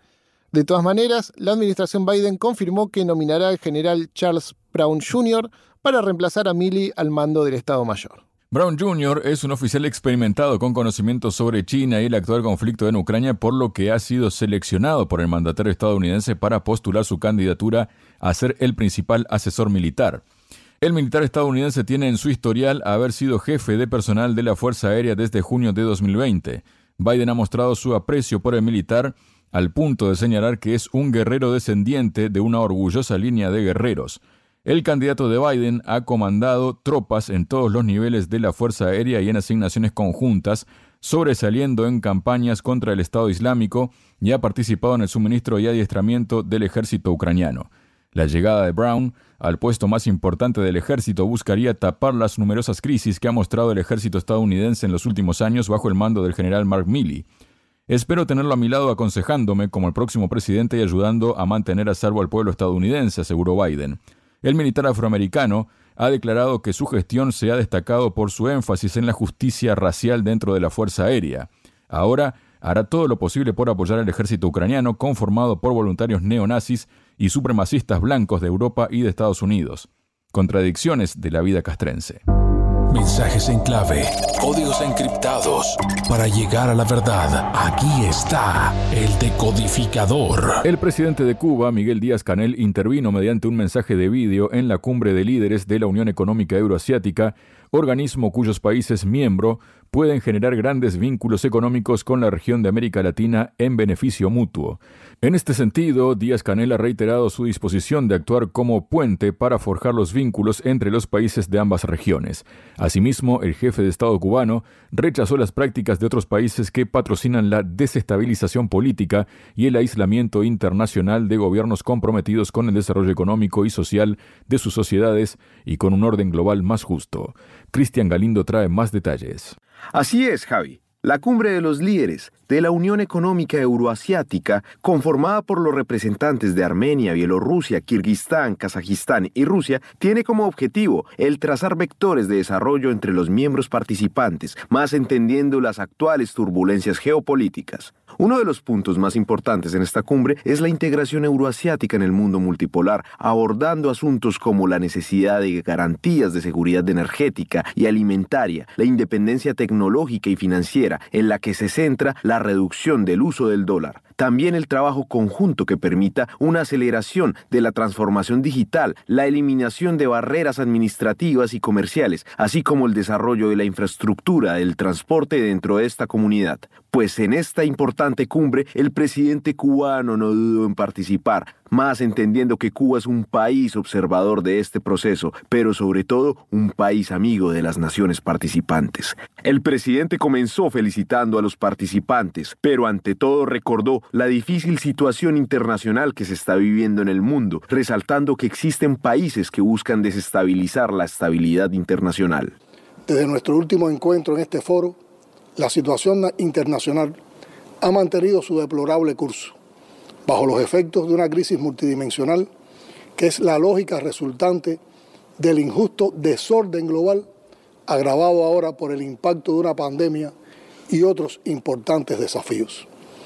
De todas maneras, la administración Biden confirmó que nominará al general Charles Brown junior para reemplazar a Milley al mando del Estado Mayor. Brown junior es un oficial experimentado con conocimientos sobre China y el actual conflicto en Ucrania, por lo que ha sido seleccionado por el mandatario estadounidense para postular su candidatura a ser el principal asesor militar. El militar estadounidense tiene en su historial haber sido jefe de personal de la Fuerza Aérea desde junio de dos mil veinte. Biden ha mostrado su aprecio por el militar al punto de señalar que es un guerrero descendiente de una orgullosa línea de guerreros. El candidato de Biden ha comandado tropas en todos los niveles de la Fuerza Aérea y en asignaciones conjuntas, sobresaliendo en campañas contra el Estado Islámico y ha participado en el suministro y adiestramiento del ejército ucraniano. La llegada de Brown al puesto más importante del ejército buscaría tapar las numerosas crisis que ha mostrado el ejército estadounidense en los últimos años bajo el mando del general Mark Milley. Espero tenerlo a mi lado aconsejándome como el próximo presidente y ayudando a mantener a salvo al pueblo estadounidense, aseguró Biden. El militar afroamericano ha declarado que su gestión se ha destacado por su énfasis en la justicia racial dentro de la Fuerza Aérea. Ahora hará todo lo posible por apoyar al ejército ucraniano conformado por voluntarios neonazis y supremacistas blancos de Europa y de Estados Unidos. Contradicciones de la vida castrense. Mensajes en clave, códigos encriptados. Para llegar a la verdad, aquí está el decodificador. El presidente de Cuba, Miguel Díaz-Canel, intervino mediante un mensaje de vídeo en la cumbre de líderes de la Unión Económica Euroasiática, organismo cuyos países miembros pueden generar grandes vínculos económicos con la región de América Latina en beneficio mutuo. En este sentido, Díaz-Canel ha reiterado su disposición de actuar como puente para forjar los vínculos entre los países de ambas regiones. Asimismo, el jefe de Estado cubano rechazó las prácticas de otros países que patrocinan la desestabilización política y el aislamiento internacional de gobiernos comprometidos con el desarrollo económico y social de sus sociedades y con un orden global más justo. Cristian Galindo trae más detalles. Así es, Javi. La cumbre de los líderes de la Unión Económica Euroasiática, conformada por los representantes de Armenia, Bielorrusia, Kirguistán, Kazajistán y Rusia, tiene como objetivo el trazar vectores de desarrollo entre los miembros participantes, más entendiendo las actuales turbulencias geopolíticas. Uno de los puntos más importantes en esta cumbre es la integración euroasiática en el mundo multipolar, abordando asuntos como la necesidad de garantías de seguridad energética y alimentaria, la independencia tecnológica y financiera, en la que se centra la reducción del uso del dólar. También el trabajo conjunto que permita una aceleración de la transformación digital, la eliminación de barreras administrativas y comerciales, así como el desarrollo de la infraestructura del transporte dentro de esta comunidad. Pues en esta importante cumbre, el presidente cubano no dudó en participar, más entendiendo que Cuba es un país observador de este proceso, pero sobre todo un país amigo de las naciones participantes. El presidente comenzó felicitando a los participantes, pero ante todo recordó la difícil situación internacional que se está viviendo en el mundo, resaltando que existen países que buscan desestabilizar la estabilidad internacional. Desde nuestro último encuentro en este foro, la situación internacional ha mantenido su deplorable curso, bajo los efectos de una crisis multidimensional que es la lógica resultante del injusto desorden global, agravado ahora por el impacto de una pandemia y otros importantes desafíos.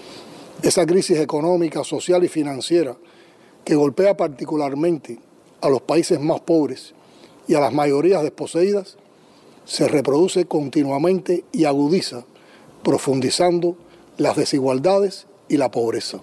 Esa crisis económica, social y financiera que golpea particularmente a los países más pobres y a las mayorías desposeídas, se reproduce continuamente y agudiza, profundizando las desigualdades y la pobreza.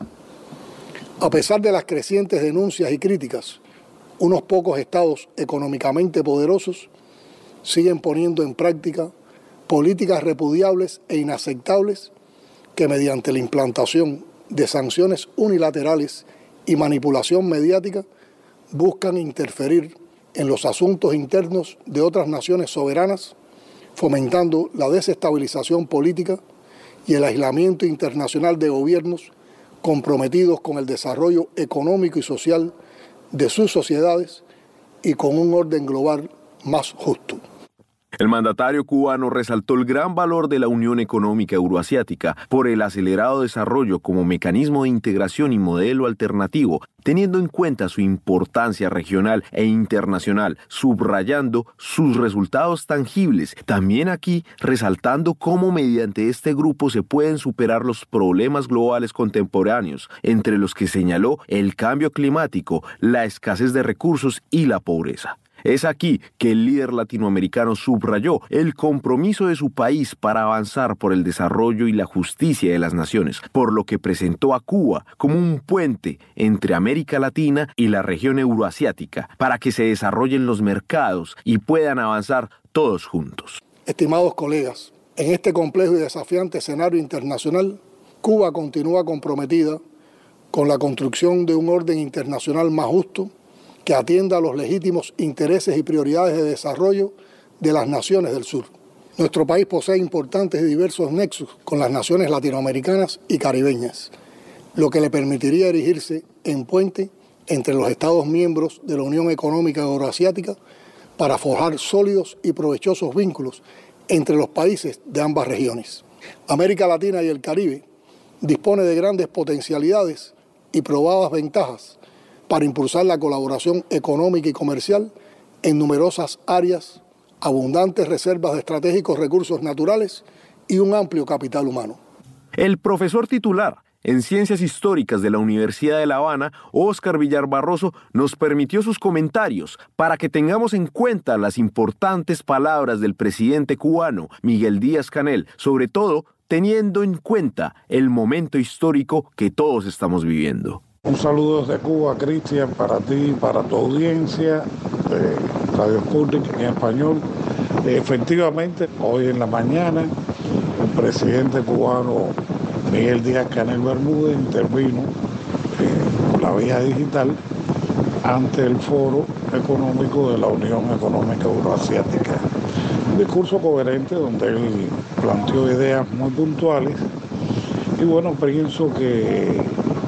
A pesar de las crecientes denuncias y críticas, unos pocos estados económicamente poderosos siguen poniendo en práctica políticas repudiables e inaceptables que mediante la implantación de sanciones unilaterales y manipulación mediática buscan interferir en los asuntos internos de otras naciones soberanas, fomentando la desestabilización política y el aislamiento internacional de gobiernos comprometidos con el desarrollo económico y social de sus sociedades y con un orden global más justo. El mandatario cubano resaltó el gran valor de la Unión Económica Euroasiática por el acelerado desarrollo como mecanismo de integración y modelo alternativo, teniendo en cuenta su importancia regional e internacional, subrayando sus resultados tangibles. También aquí resaltando cómo mediante este grupo se pueden superar los problemas globales contemporáneos, entre los que señaló el cambio climático, la escasez de recursos y la pobreza. Es aquí que el líder latinoamericano subrayó el compromiso de su país para avanzar por el desarrollo y la justicia de las naciones, por lo que presentó a Cuba como un puente entre América Latina y la región euroasiática, para que se desarrollen los mercados y puedan avanzar todos juntos. Estimados colegas, en este complejo y desafiante escenario internacional, Cuba continúa comprometida con la construcción de un orden internacional más justo, que atienda a los legítimos intereses y prioridades de desarrollo de las naciones del sur. Nuestro país posee importantes y diversos nexos con las naciones latinoamericanas y caribeñas, lo que le permitiría erigirse en puente entre los Estados miembros de la Unión Económica Euroasiática para forjar sólidos y provechosos vínculos entre los países de ambas regiones. América Latina y el Caribe dispone de grandes potencialidades y probadas ventajas para impulsar la colaboración económica y comercial en numerosas áreas, abundantes reservas de estratégicos recursos naturales y un amplio capital humano. El profesor titular en Ciencias Históricas de la Universidad de La Habana, Óscar Villar Barroso, nos permitió sus comentarios para que tengamos en cuenta las importantes palabras del presidente cubano Miguel Díaz-Canel, sobre todo teniendo en cuenta el momento histórico que todos estamos viviendo. Un saludo desde Cuba, Cristian, para ti, para tu audiencia de Radio Sputnik en español. Efectivamente, hoy en la mañana, el presidente cubano Miguel Díaz-Canel Bermúdez intervino eh, por la vía digital ante el Foro Económico de la Unión Económica Euroasiática. Un discurso coherente donde él planteó ideas muy puntuales y bueno, pienso que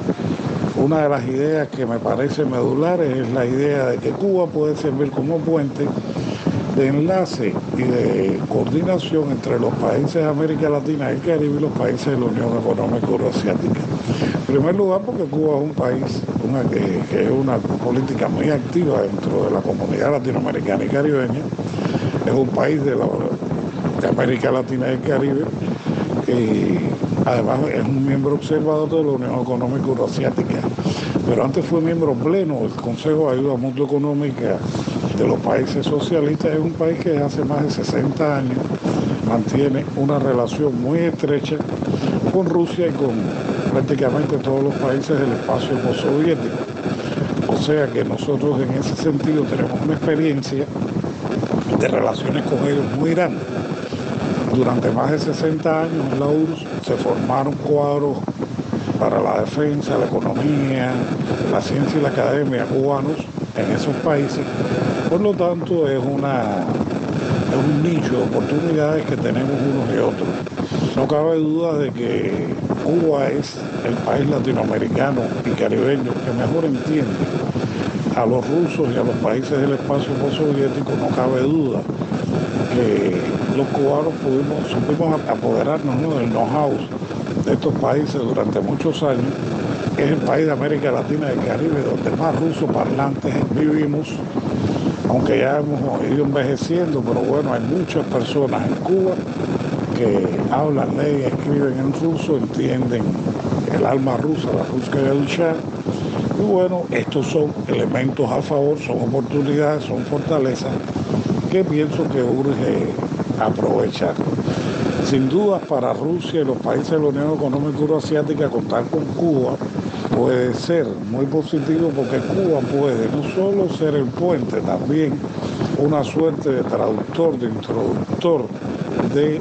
una de las ideas que me parece medulares es la idea de que Cuba puede servir como puente de enlace y de coordinación entre los países de América Latina y el Caribe y los países de la Unión Económica Euroasiática. En primer lugar, porque Cuba es un país una, que, que es una política muy activa dentro de la comunidad latinoamericana y caribeña. Es un país de, la, de América Latina y el Caribe y además es un miembro observador de la Unión Económica Euroasiática. Pero antes fue miembro pleno del Consejo de Ayuda Mutua Económica de los países socialistas. Es un país que hace más de sesenta años mantiene una relación muy estrecha con Rusia y con prácticamente todos los países del espacio postsoviético. O sea que nosotros en ese sentido tenemos una experiencia de relaciones con ellos muy grande. Durante más de sesenta años en la U R S S se formaron cuadros para la defensa, la economía, la ciencia y la academia cubanos en esos países. Por lo tanto, es, una, es un nicho de oportunidades que tenemos unos y otros. No cabe duda de que Cuba es el país latinoamericano y caribeño que mejor entiende a los rusos y a los países del espacio postsoviético. No cabe duda que los cubanos pudimos, supimos apoderarnos, ¿no?, del know-how de estos países durante muchos años. Es el país de América Latina y el Caribe donde más rusos parlantes vivimos, aunque ya hemos ido envejeciendo, pero bueno, hay muchas personas en Cuba que hablan, leen, escriben en ruso, entienden el alma rusa, la ruska del Shah. Y bueno, estos son elementos a favor, son oportunidades, son fortalezas que pienso que urge aprovechar. Sin duda, para Rusia y los países de la Unión Económica Euroasiática, contar con Cuba puede ser muy positivo porque Cuba puede no solo ser el puente, también una suerte de traductor, de introductor de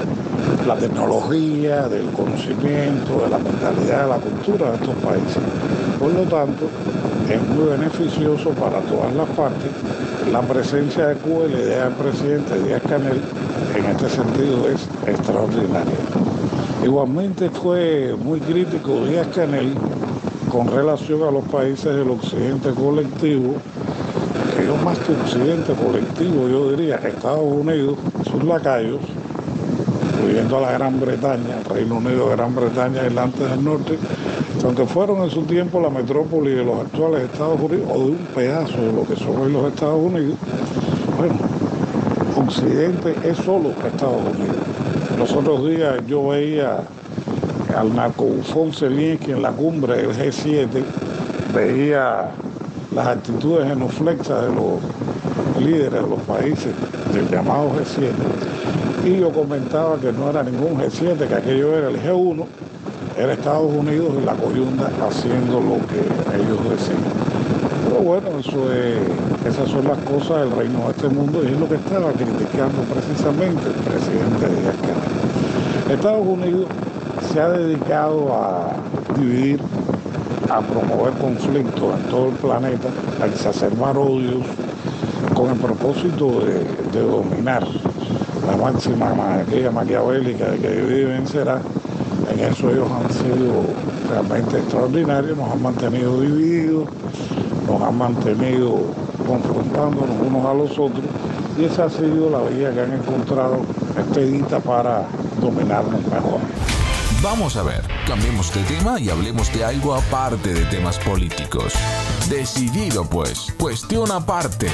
la tecnología, del conocimiento, de la mentalidad, de la cultura de estos países. Por lo tanto, es muy beneficioso para todas las partes la presencia de Cuba y la idea del presidente Díaz-Canel en este sentido es extraordinaria. Igualmente fue muy crítico Díaz-Canel con relación a los países del occidente colectivo, mayor más que occidente colectivo, yo diría que Estados Unidos, sus lacayos, incluyendo a la Gran Bretaña, Reino Unido, Gran Bretaña, Irlanda del Norte, aunque fueron en su tiempo la metrópoli de los actuales Estados Unidos, o de un pedazo de lo que son hoy los Estados Unidos, bueno, Occidente es solo Estados Unidos. Los otros días yo veía al narcobufón Zelensky en la cumbre del G siete, veía las actitudes genuflexas de los líderes de los países del llamado G siete, y yo comentaba que no era ningún G siete, que aquello era el G uno, era Estados Unidos y la coyunda haciendo lo que ellos decían. Pero bueno, eso es, esas son las cosas del reino de este mundo, y es lo que estaba criticando precisamente el presidente Díaz Canel. Estados Unidos se ha dedicado a dividir, a promover conflictos en todo el planeta, a exacerbar odios, con el propósito de, de dominar la máxima, aquella maquiavélica de que divide y vencerá. En eso ellos han sido realmente extraordinarios, nos han mantenido divididos, nos han mantenido confrontándonos unos a los otros, y esa ha sido la vía que han encontrado expedita para dominarnos mejor. Vamos a ver, cambiemos de tema y hablemos de algo aparte de temas políticos. Decidido pues, cuestión aparte.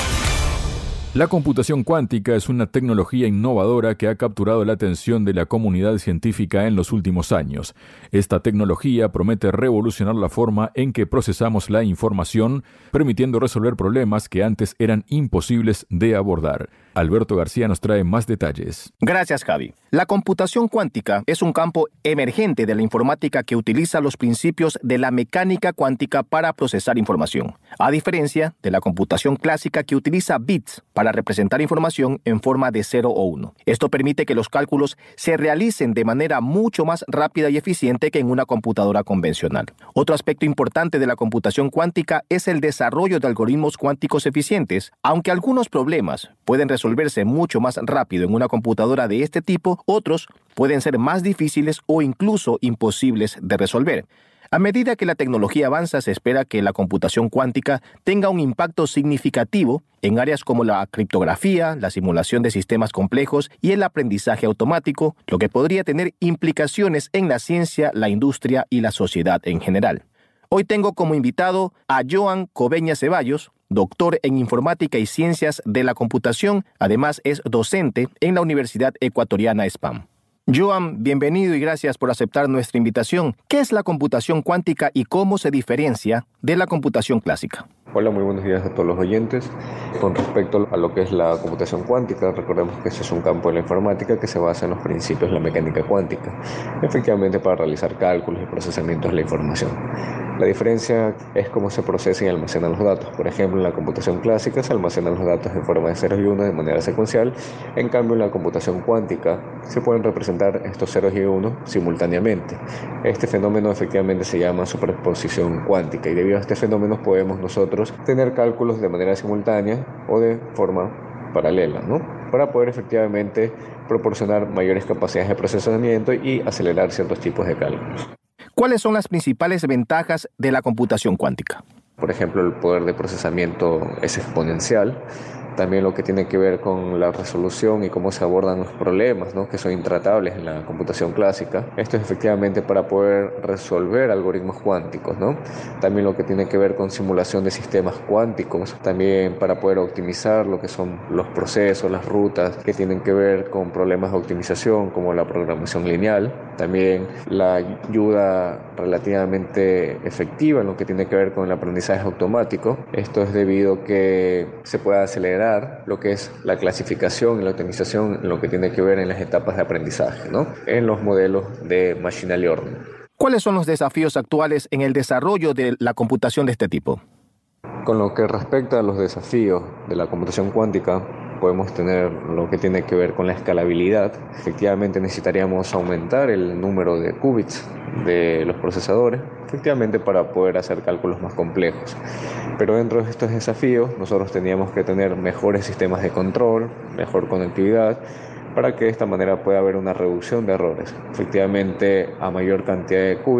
La computación cuántica es una tecnología innovadora que ha capturado la atención de la comunidad científica en los últimos años. Esta tecnología promete revolucionar la forma en que procesamos la información, permitiendo resolver problemas que antes eran imposibles de abordar. Alberto García nos trae más detalles. Gracias, Javi. La computación cuántica es un campo emergente de la informática que utiliza los principios de la mecánica cuántica para procesar información, a diferencia de la computación clásica que utiliza bits para representar información en forma de cero o uno. Esto permite que los cálculos se realicen de manera mucho más rápida y eficiente que en una computadora convencional. Otro aspecto importante de la computación cuántica es el desarrollo de algoritmos cuánticos eficientes. Aunque algunos problemas pueden resolverse mucho más rápido en una computadora de este tipo, otros pueden ser más difíciles o incluso imposibles de resolver. A medida que la tecnología avanza, se espera que la computación cuántica tenga un impacto significativo en áreas como la criptografía, la simulación de sistemas complejos y el aprendizaje automático, lo que podría tener implicaciones en la ciencia, la industria y la sociedad en general. Hoy tengo como invitado a Joan Cobeña Ceballos, doctor en Informática y Ciencias de la Computación. Además, es docente en la Universidad Ecuatoriana S P A M. Joan, bienvenido y gracias por aceptar nuestra invitación. ¿Qué es la computación cuántica y cómo se diferencia de la computación clásica? Hola, muy buenos días a todos los oyentes. Con respecto a lo que es la computación cuántica, recordemos que este es un campo de la informática que se basa en los principios de la mecánica cuántica, efectivamente para realizar cálculos y procesamientos de la información. La diferencia es cómo se procesan y almacenan los datos. Por ejemplo, en la computación clásica se almacenan los datos en forma de ceros y unos de manera secuencial. En cambio, en la computación cuántica se pueden representar estos ceros y unos simultáneamente. Este fenómeno efectivamente se llama superposición cuántica, y debido a este fenómeno podemos nosotros tener cálculos de manera simultánea o de forma paralela, ¿no? Para poder efectivamente proporcionar mayores capacidades de procesamiento y acelerar ciertos tipos de cálculos. ¿Cuáles son las principales ventajas de la computación cuántica? Por ejemplo, el poder de procesamiento es exponencial. También lo que tiene que ver con la resolución y cómo se abordan los problemas, ¿no?, que son intratables en la computación clásica. Esto es efectivamente para poder resolver algoritmos cuánticos, ¿no? También lo que tiene que ver con simulación de sistemas cuánticos, también para poder optimizar lo que son los procesos, las rutas que tienen que ver con problemas de optimización como la programación lineal. También la ayuda relativamente efectiva en lo que tiene que ver con el aprendizaje automático. Esto es debido a que se puede acelerar lo que es la clasificación y la optimización en lo que tiene que ver en las etapas de aprendizaje, ¿no?, en los modelos de Machine Learning. ¿Cuáles son los desafíos actuales en el desarrollo de la computación de este tipo? Con lo que respecta a los desafíos de la computación cuántica, podemos tener lo que tiene que ver con la escalabilidad. Efectivamente necesitaríamos aumentar el número de qubits de los procesadores, efectivamente para poder hacer cálculos más complejos. Pero dentro de estos desafíos nosotros teníamos que tener mejores sistemas de control, mejor conectividad, para que de esta manera pueda haber una reducción de errores. Efectivamente, a mayor cantidad de qubits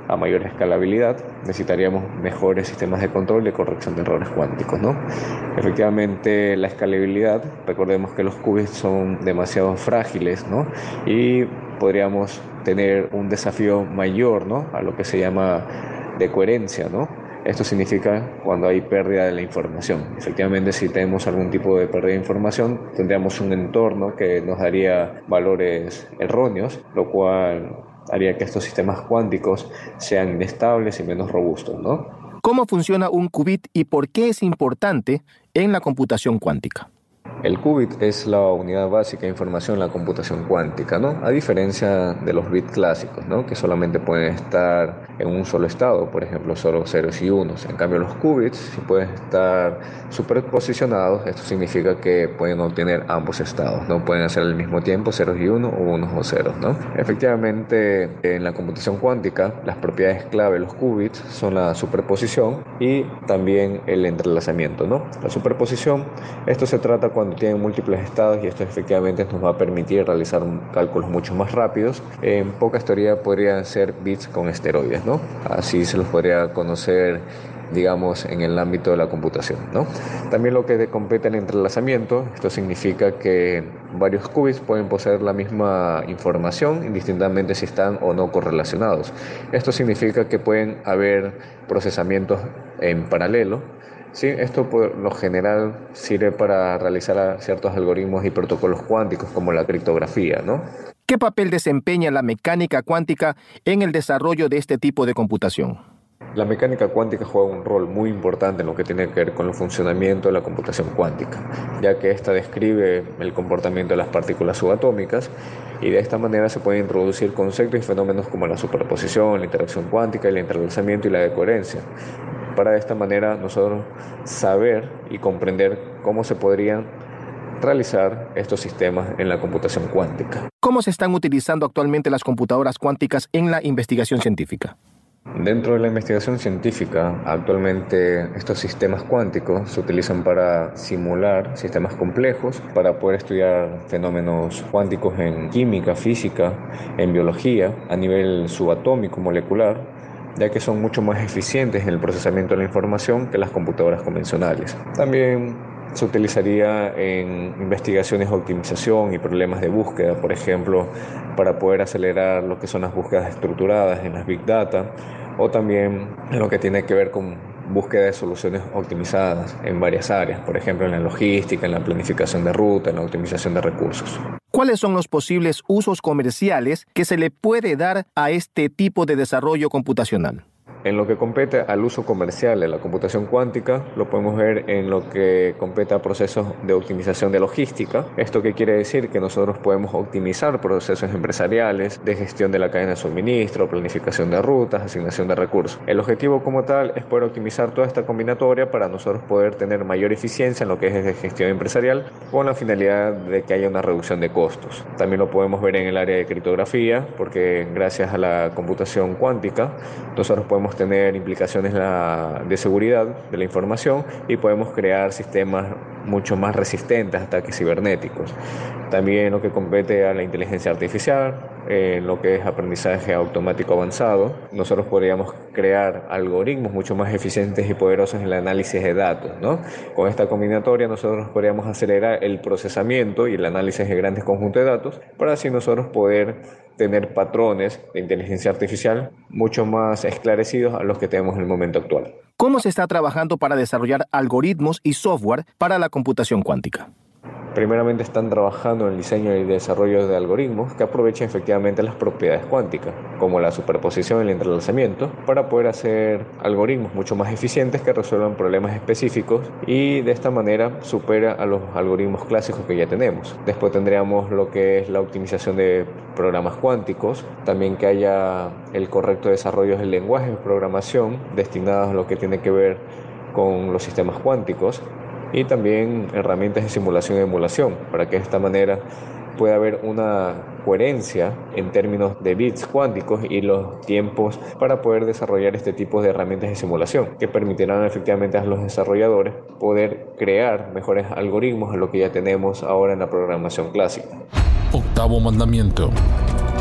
a mayor escalabilidad, necesitaríamos mejores sistemas de control y de corrección de errores cuánticos, ¿no? Efectivamente, la escalabilidad, recordemos que los qubits son demasiado frágiles, ¿no? Y podríamos tener un desafío mayor, ¿no?, a lo que se llama de coherencia, ¿no? Esto significa cuando hay pérdida de la información. Efectivamente, si tenemos algún tipo de pérdida de información, tendríamos un entorno que nos daría valores erróneos, lo cual haría que estos sistemas cuánticos sean inestables y menos robustos, ¿no? ¿Cómo funciona un qubit y por qué es importante en la computación cuántica? El qubit es la unidad básica de información en la computación cuántica, ¿no? A diferencia de los bits clásicos, ¿no?, que solamente pueden estar en un solo estado, por ejemplo, solo ceros y unos. En cambio, los qubits, si pueden estar superposicionados, esto significa que pueden obtener ambos estados, ¿no? Pueden hacer al mismo tiempo ceros y uno o unos o ceros, ¿no? Efectivamente, en la computación cuántica, las propiedades clave de los qubits son la superposición y también el entrelazamiento, ¿no? La superposición, esto se trata cuando tienen múltiples estados y esto efectivamente nos va a permitir realizar cálculos mucho más rápidos. En pocas teorías podrían ser bits con esteroides, ¿no? Así se los podría conocer, digamos, en el ámbito de la computación, ¿no? También lo que compete el entrelazamiento, esto significa que varios qubits pueden poseer la misma información indistintamente si están o no correlacionados. Esto significa que pueden haber procesamientos en paralelo. Sí, esto por lo general sirve para realizar ciertos algoritmos y protocolos cuánticos como la criptografía, ¿no? ¿Qué papel desempeña la mecánica cuántica en el desarrollo de este tipo de computación? La mecánica cuántica juega un rol muy importante en lo que tiene que ver con el funcionamiento de la computación cuántica, ya que ésta describe el comportamiento de las partículas subatómicas y de esta manera se pueden introducir conceptos y fenómenos como la superposición, la interacción cuántica, el entrelazamiento y la decoherencia. Para de esta manera nosotros saber y comprender cómo se podrían realizar estos sistemas en la computación cuántica. ¿Cómo se están utilizando actualmente las computadoras cuánticas en la investigación científica? Dentro de la investigación científica, actualmente estos sistemas cuánticos se utilizan para simular sistemas complejos, para poder estudiar fenómenos cuánticos en química, física, en biología, a nivel subatómico, molecular, ya que son mucho más eficientes en el procesamiento de la información que las computadoras convencionales. También se utilizaría en investigaciones de optimización y problemas de búsqueda, por ejemplo, para poder acelerar lo que son las búsquedas estructuradas en las Big Data, o también en lo que tiene que ver con búsqueda de soluciones optimizadas en varias áreas, por ejemplo en la logística, en la planificación de ruta, en la optimización de recursos. ¿Cuáles son los posibles usos comerciales que se le puede dar a este tipo de desarrollo computacional? En lo que compete al uso comercial de la computación cuántica, lo podemos ver en lo que compete a procesos de optimización de logística. ¿Esto qué quiere decir? Que nosotros podemos optimizar procesos empresariales de gestión de la cadena de suministro, planificación de rutas, asignación de recursos. El objetivo como tal es poder optimizar toda esta combinatoria para nosotros poder tener mayor eficiencia en lo que es de gestión empresarial con la finalidad de que haya una reducción de costos. También lo podemos ver en el área de criptografía, porque gracias a la computación cuántica nosotros podemos tener implicaciones de seguridad de la información y podemos crear sistemas mucho más resistentes a ataques cibernéticos. También lo que compete a la inteligencia artificial, en lo que es aprendizaje automático avanzado, nosotros podríamos crear algoritmos mucho más eficientes y poderosos en el análisis de datos, ¿no? Con esta combinatoria nosotros podríamos acelerar el procesamiento y el análisis de grandes conjuntos de datos para así nosotros poder tener patrones de inteligencia artificial mucho más esclarecidos a los que tenemos en el momento actual. ¿Cómo se está trabajando para desarrollar algoritmos y software para la computación cuántica? Primeramente están trabajando en el diseño y desarrollo de algoritmos que aprovechen efectivamente las propiedades cuánticas, como la superposición y el entrelazamiento, para poder hacer algoritmos mucho más eficientes que resuelvan problemas específicos y de esta manera supera a los algoritmos clásicos que ya tenemos. Después tendríamos lo que es la optimización de programas cuánticos, también que haya el correcto desarrollo del lenguaje de programación destinados a lo que tiene que ver con los sistemas cuánticos, y también herramientas de simulación y emulación, para que de esta manera pueda haber una coherencia en términos de bits cuánticos y los tiempos para poder desarrollar este tipo de herramientas de simulación, que permitirán efectivamente a los desarrolladores poder crear mejores algoritmos a lo que ya tenemos ahora en la programación clásica. Octavo mandamiento.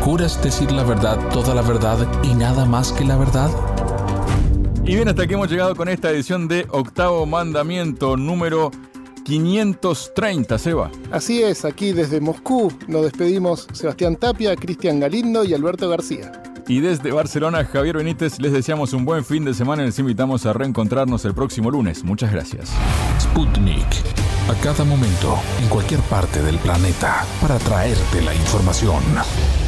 ¿Juras decir la verdad, toda la verdad y nada más que la verdad? Y bien, hasta aquí hemos llegado con esta edición de Octavo Mandamiento número quinientos treinta, Seba. Así es, aquí desde Moscú nos despedimos Sebastián Tapia, Cristian Galindo y Alberto García. Y desde Barcelona, Javier Benítez, les deseamos un buen fin de semana y les invitamos a reencontrarnos el próximo lunes. Muchas gracias. Sputnik. A cada momento, en cualquier parte del planeta, para traerte la información.